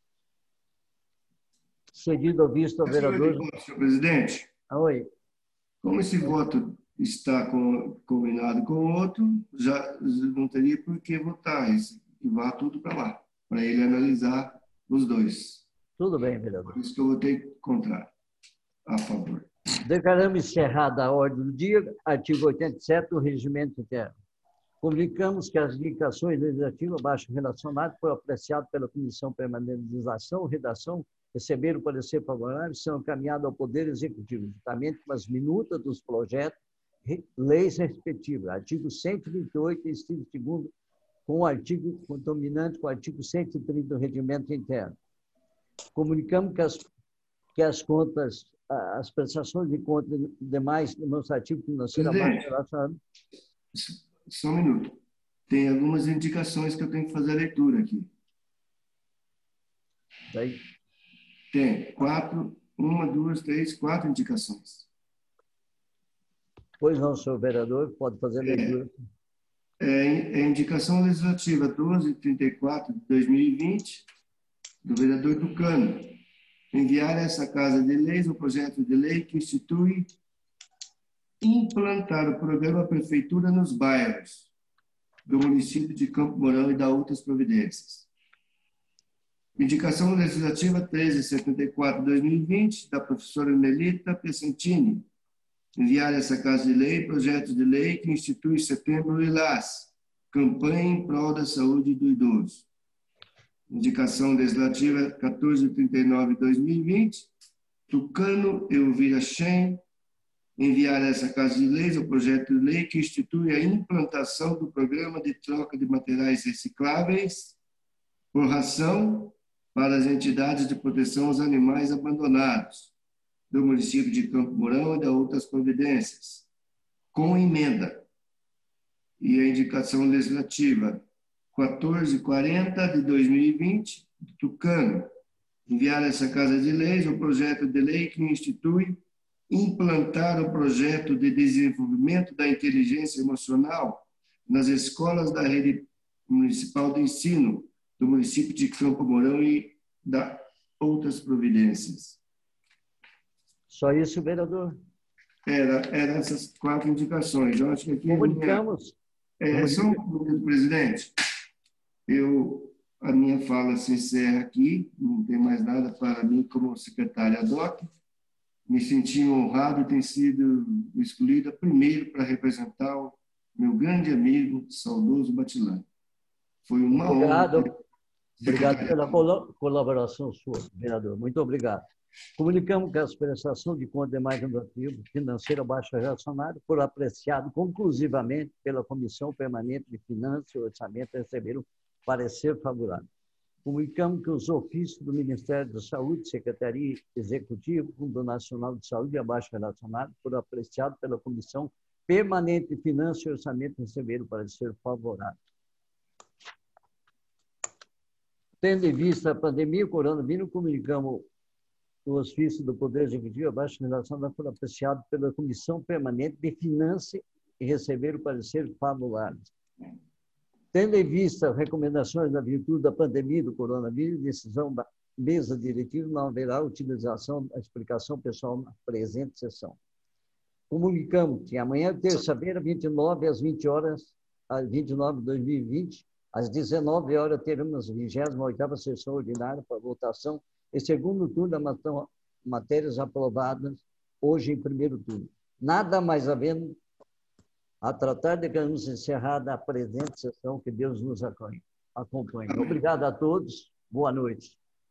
Cedido ao visto ao vereador... Senhor presidente. Oi. Como esse voto está combinado com o outro, já não teria por que votar, e vá tudo para lá, para ele analisar os dois. Tudo bem, vereador. Por isso que eu votei contrário, a favor. Declaramos encerrada a ordem do dia, artigo 87 do Regimento Interno. Comunicamos que as indicações legislativas abaixo relacionadas foram apreciadas pela Comissão Permanente de Legislação, Redação, receberam parecer favorável e são encaminhadas ao Poder Executivo, juntamente com as minutas dos projetos, leis respectivas. Artigo 128, inciso 2º, com o artigo condominante com o artigo 130 do Regimento Interno. Comunicamos que as contas, as prestações de contas demais demonstrativos financeiros abaixo relacionados... Só um minuto. Tem algumas indicações que eu tenho que fazer a leitura aqui. Daí. Tem 4, 1, 2, 3, 4 indicações. Pois não, senhor vereador, pode fazer a leitura. É indicação legislativa 1234 de 2020, do vereador Tucano. Enviar a essa Casa de Leis o projeto de lei que institui implantar o programa Prefeitura nos bairros do município de Campo Mourão e da outras providências. Indicação legislativa 1374 de 2020, da professora Melita Pessentini. Enviar a essa Casa de Lei projeto de lei que institui Setembro Lilás, campanha em prol da saúde do idoso. Indicação legislativa 1439 de 2020, Tucano Elvira Shen. Enviar a essa Casa de Leis o projeto de lei que institui a implantação do programa de troca de materiais recicláveis por ração para as entidades de proteção aos animais abandonados do município de Campo Mourão e da outras providências, com emenda. E a indicação legislativa 1440 de 2020, do Tucano. Enviar a essa Casa de Leis o projeto de lei que institui implantar o projeto de desenvolvimento da inteligência emocional nas escolas da rede municipal de ensino do município de Campo Mourão e da outras providências. Só isso, vereador? Era essas 4 indicações. Eu acho que aqui... Comunicamos. Só um minuto, presidente. A minha fala se encerra aqui, não tem mais nada para mim como secretário ad hoc. Me senti honrado e ter sido escolhida primeiro para representar o meu grande amigo, saudoso Batilani. Foi uma honra. Obrigado pela colaboração sua, vereador. Muito obrigado. Comunicamos que as prestações de conta demais financeira baixa relacionada foram apreciadas conclusivamente pela Comissão Permanente de Finanças e Orçamento receberam parecer favorável. Comunicamos que os ofícios do Ministério da Saúde, Secretaria Executiva, Fundo Nacional de Saúde e abaixo relacionado foram apreciados pela Comissão Permanente de Finanças e Orçamento receberam parecer favorável. Tendo em vista a pandemia, o coronavírus, comunicamos os ofícios do Poder Executivo abaixo relacionado foram apreciados pela Comissão Permanente de Finanças e receberam parecer favorável. Tendo em vista as recomendações da virtude da pandemia do coronavírus, decisão da mesa diretiva, não haverá utilização da explicação pessoal na presente sessão. Comunicamos que amanhã, terça-feira, 29 às 20 horas, às 29 de 2020, às 19 horas, teremos a 28ª sessão ordinária para votação e segundo turno das matérias aprovadas hoje em primeiro turno. Nada mais havendo a tratar, declaramos encerrada a presente sessão, que Deus nos acompanhe. Obrigado a todos, boa noite.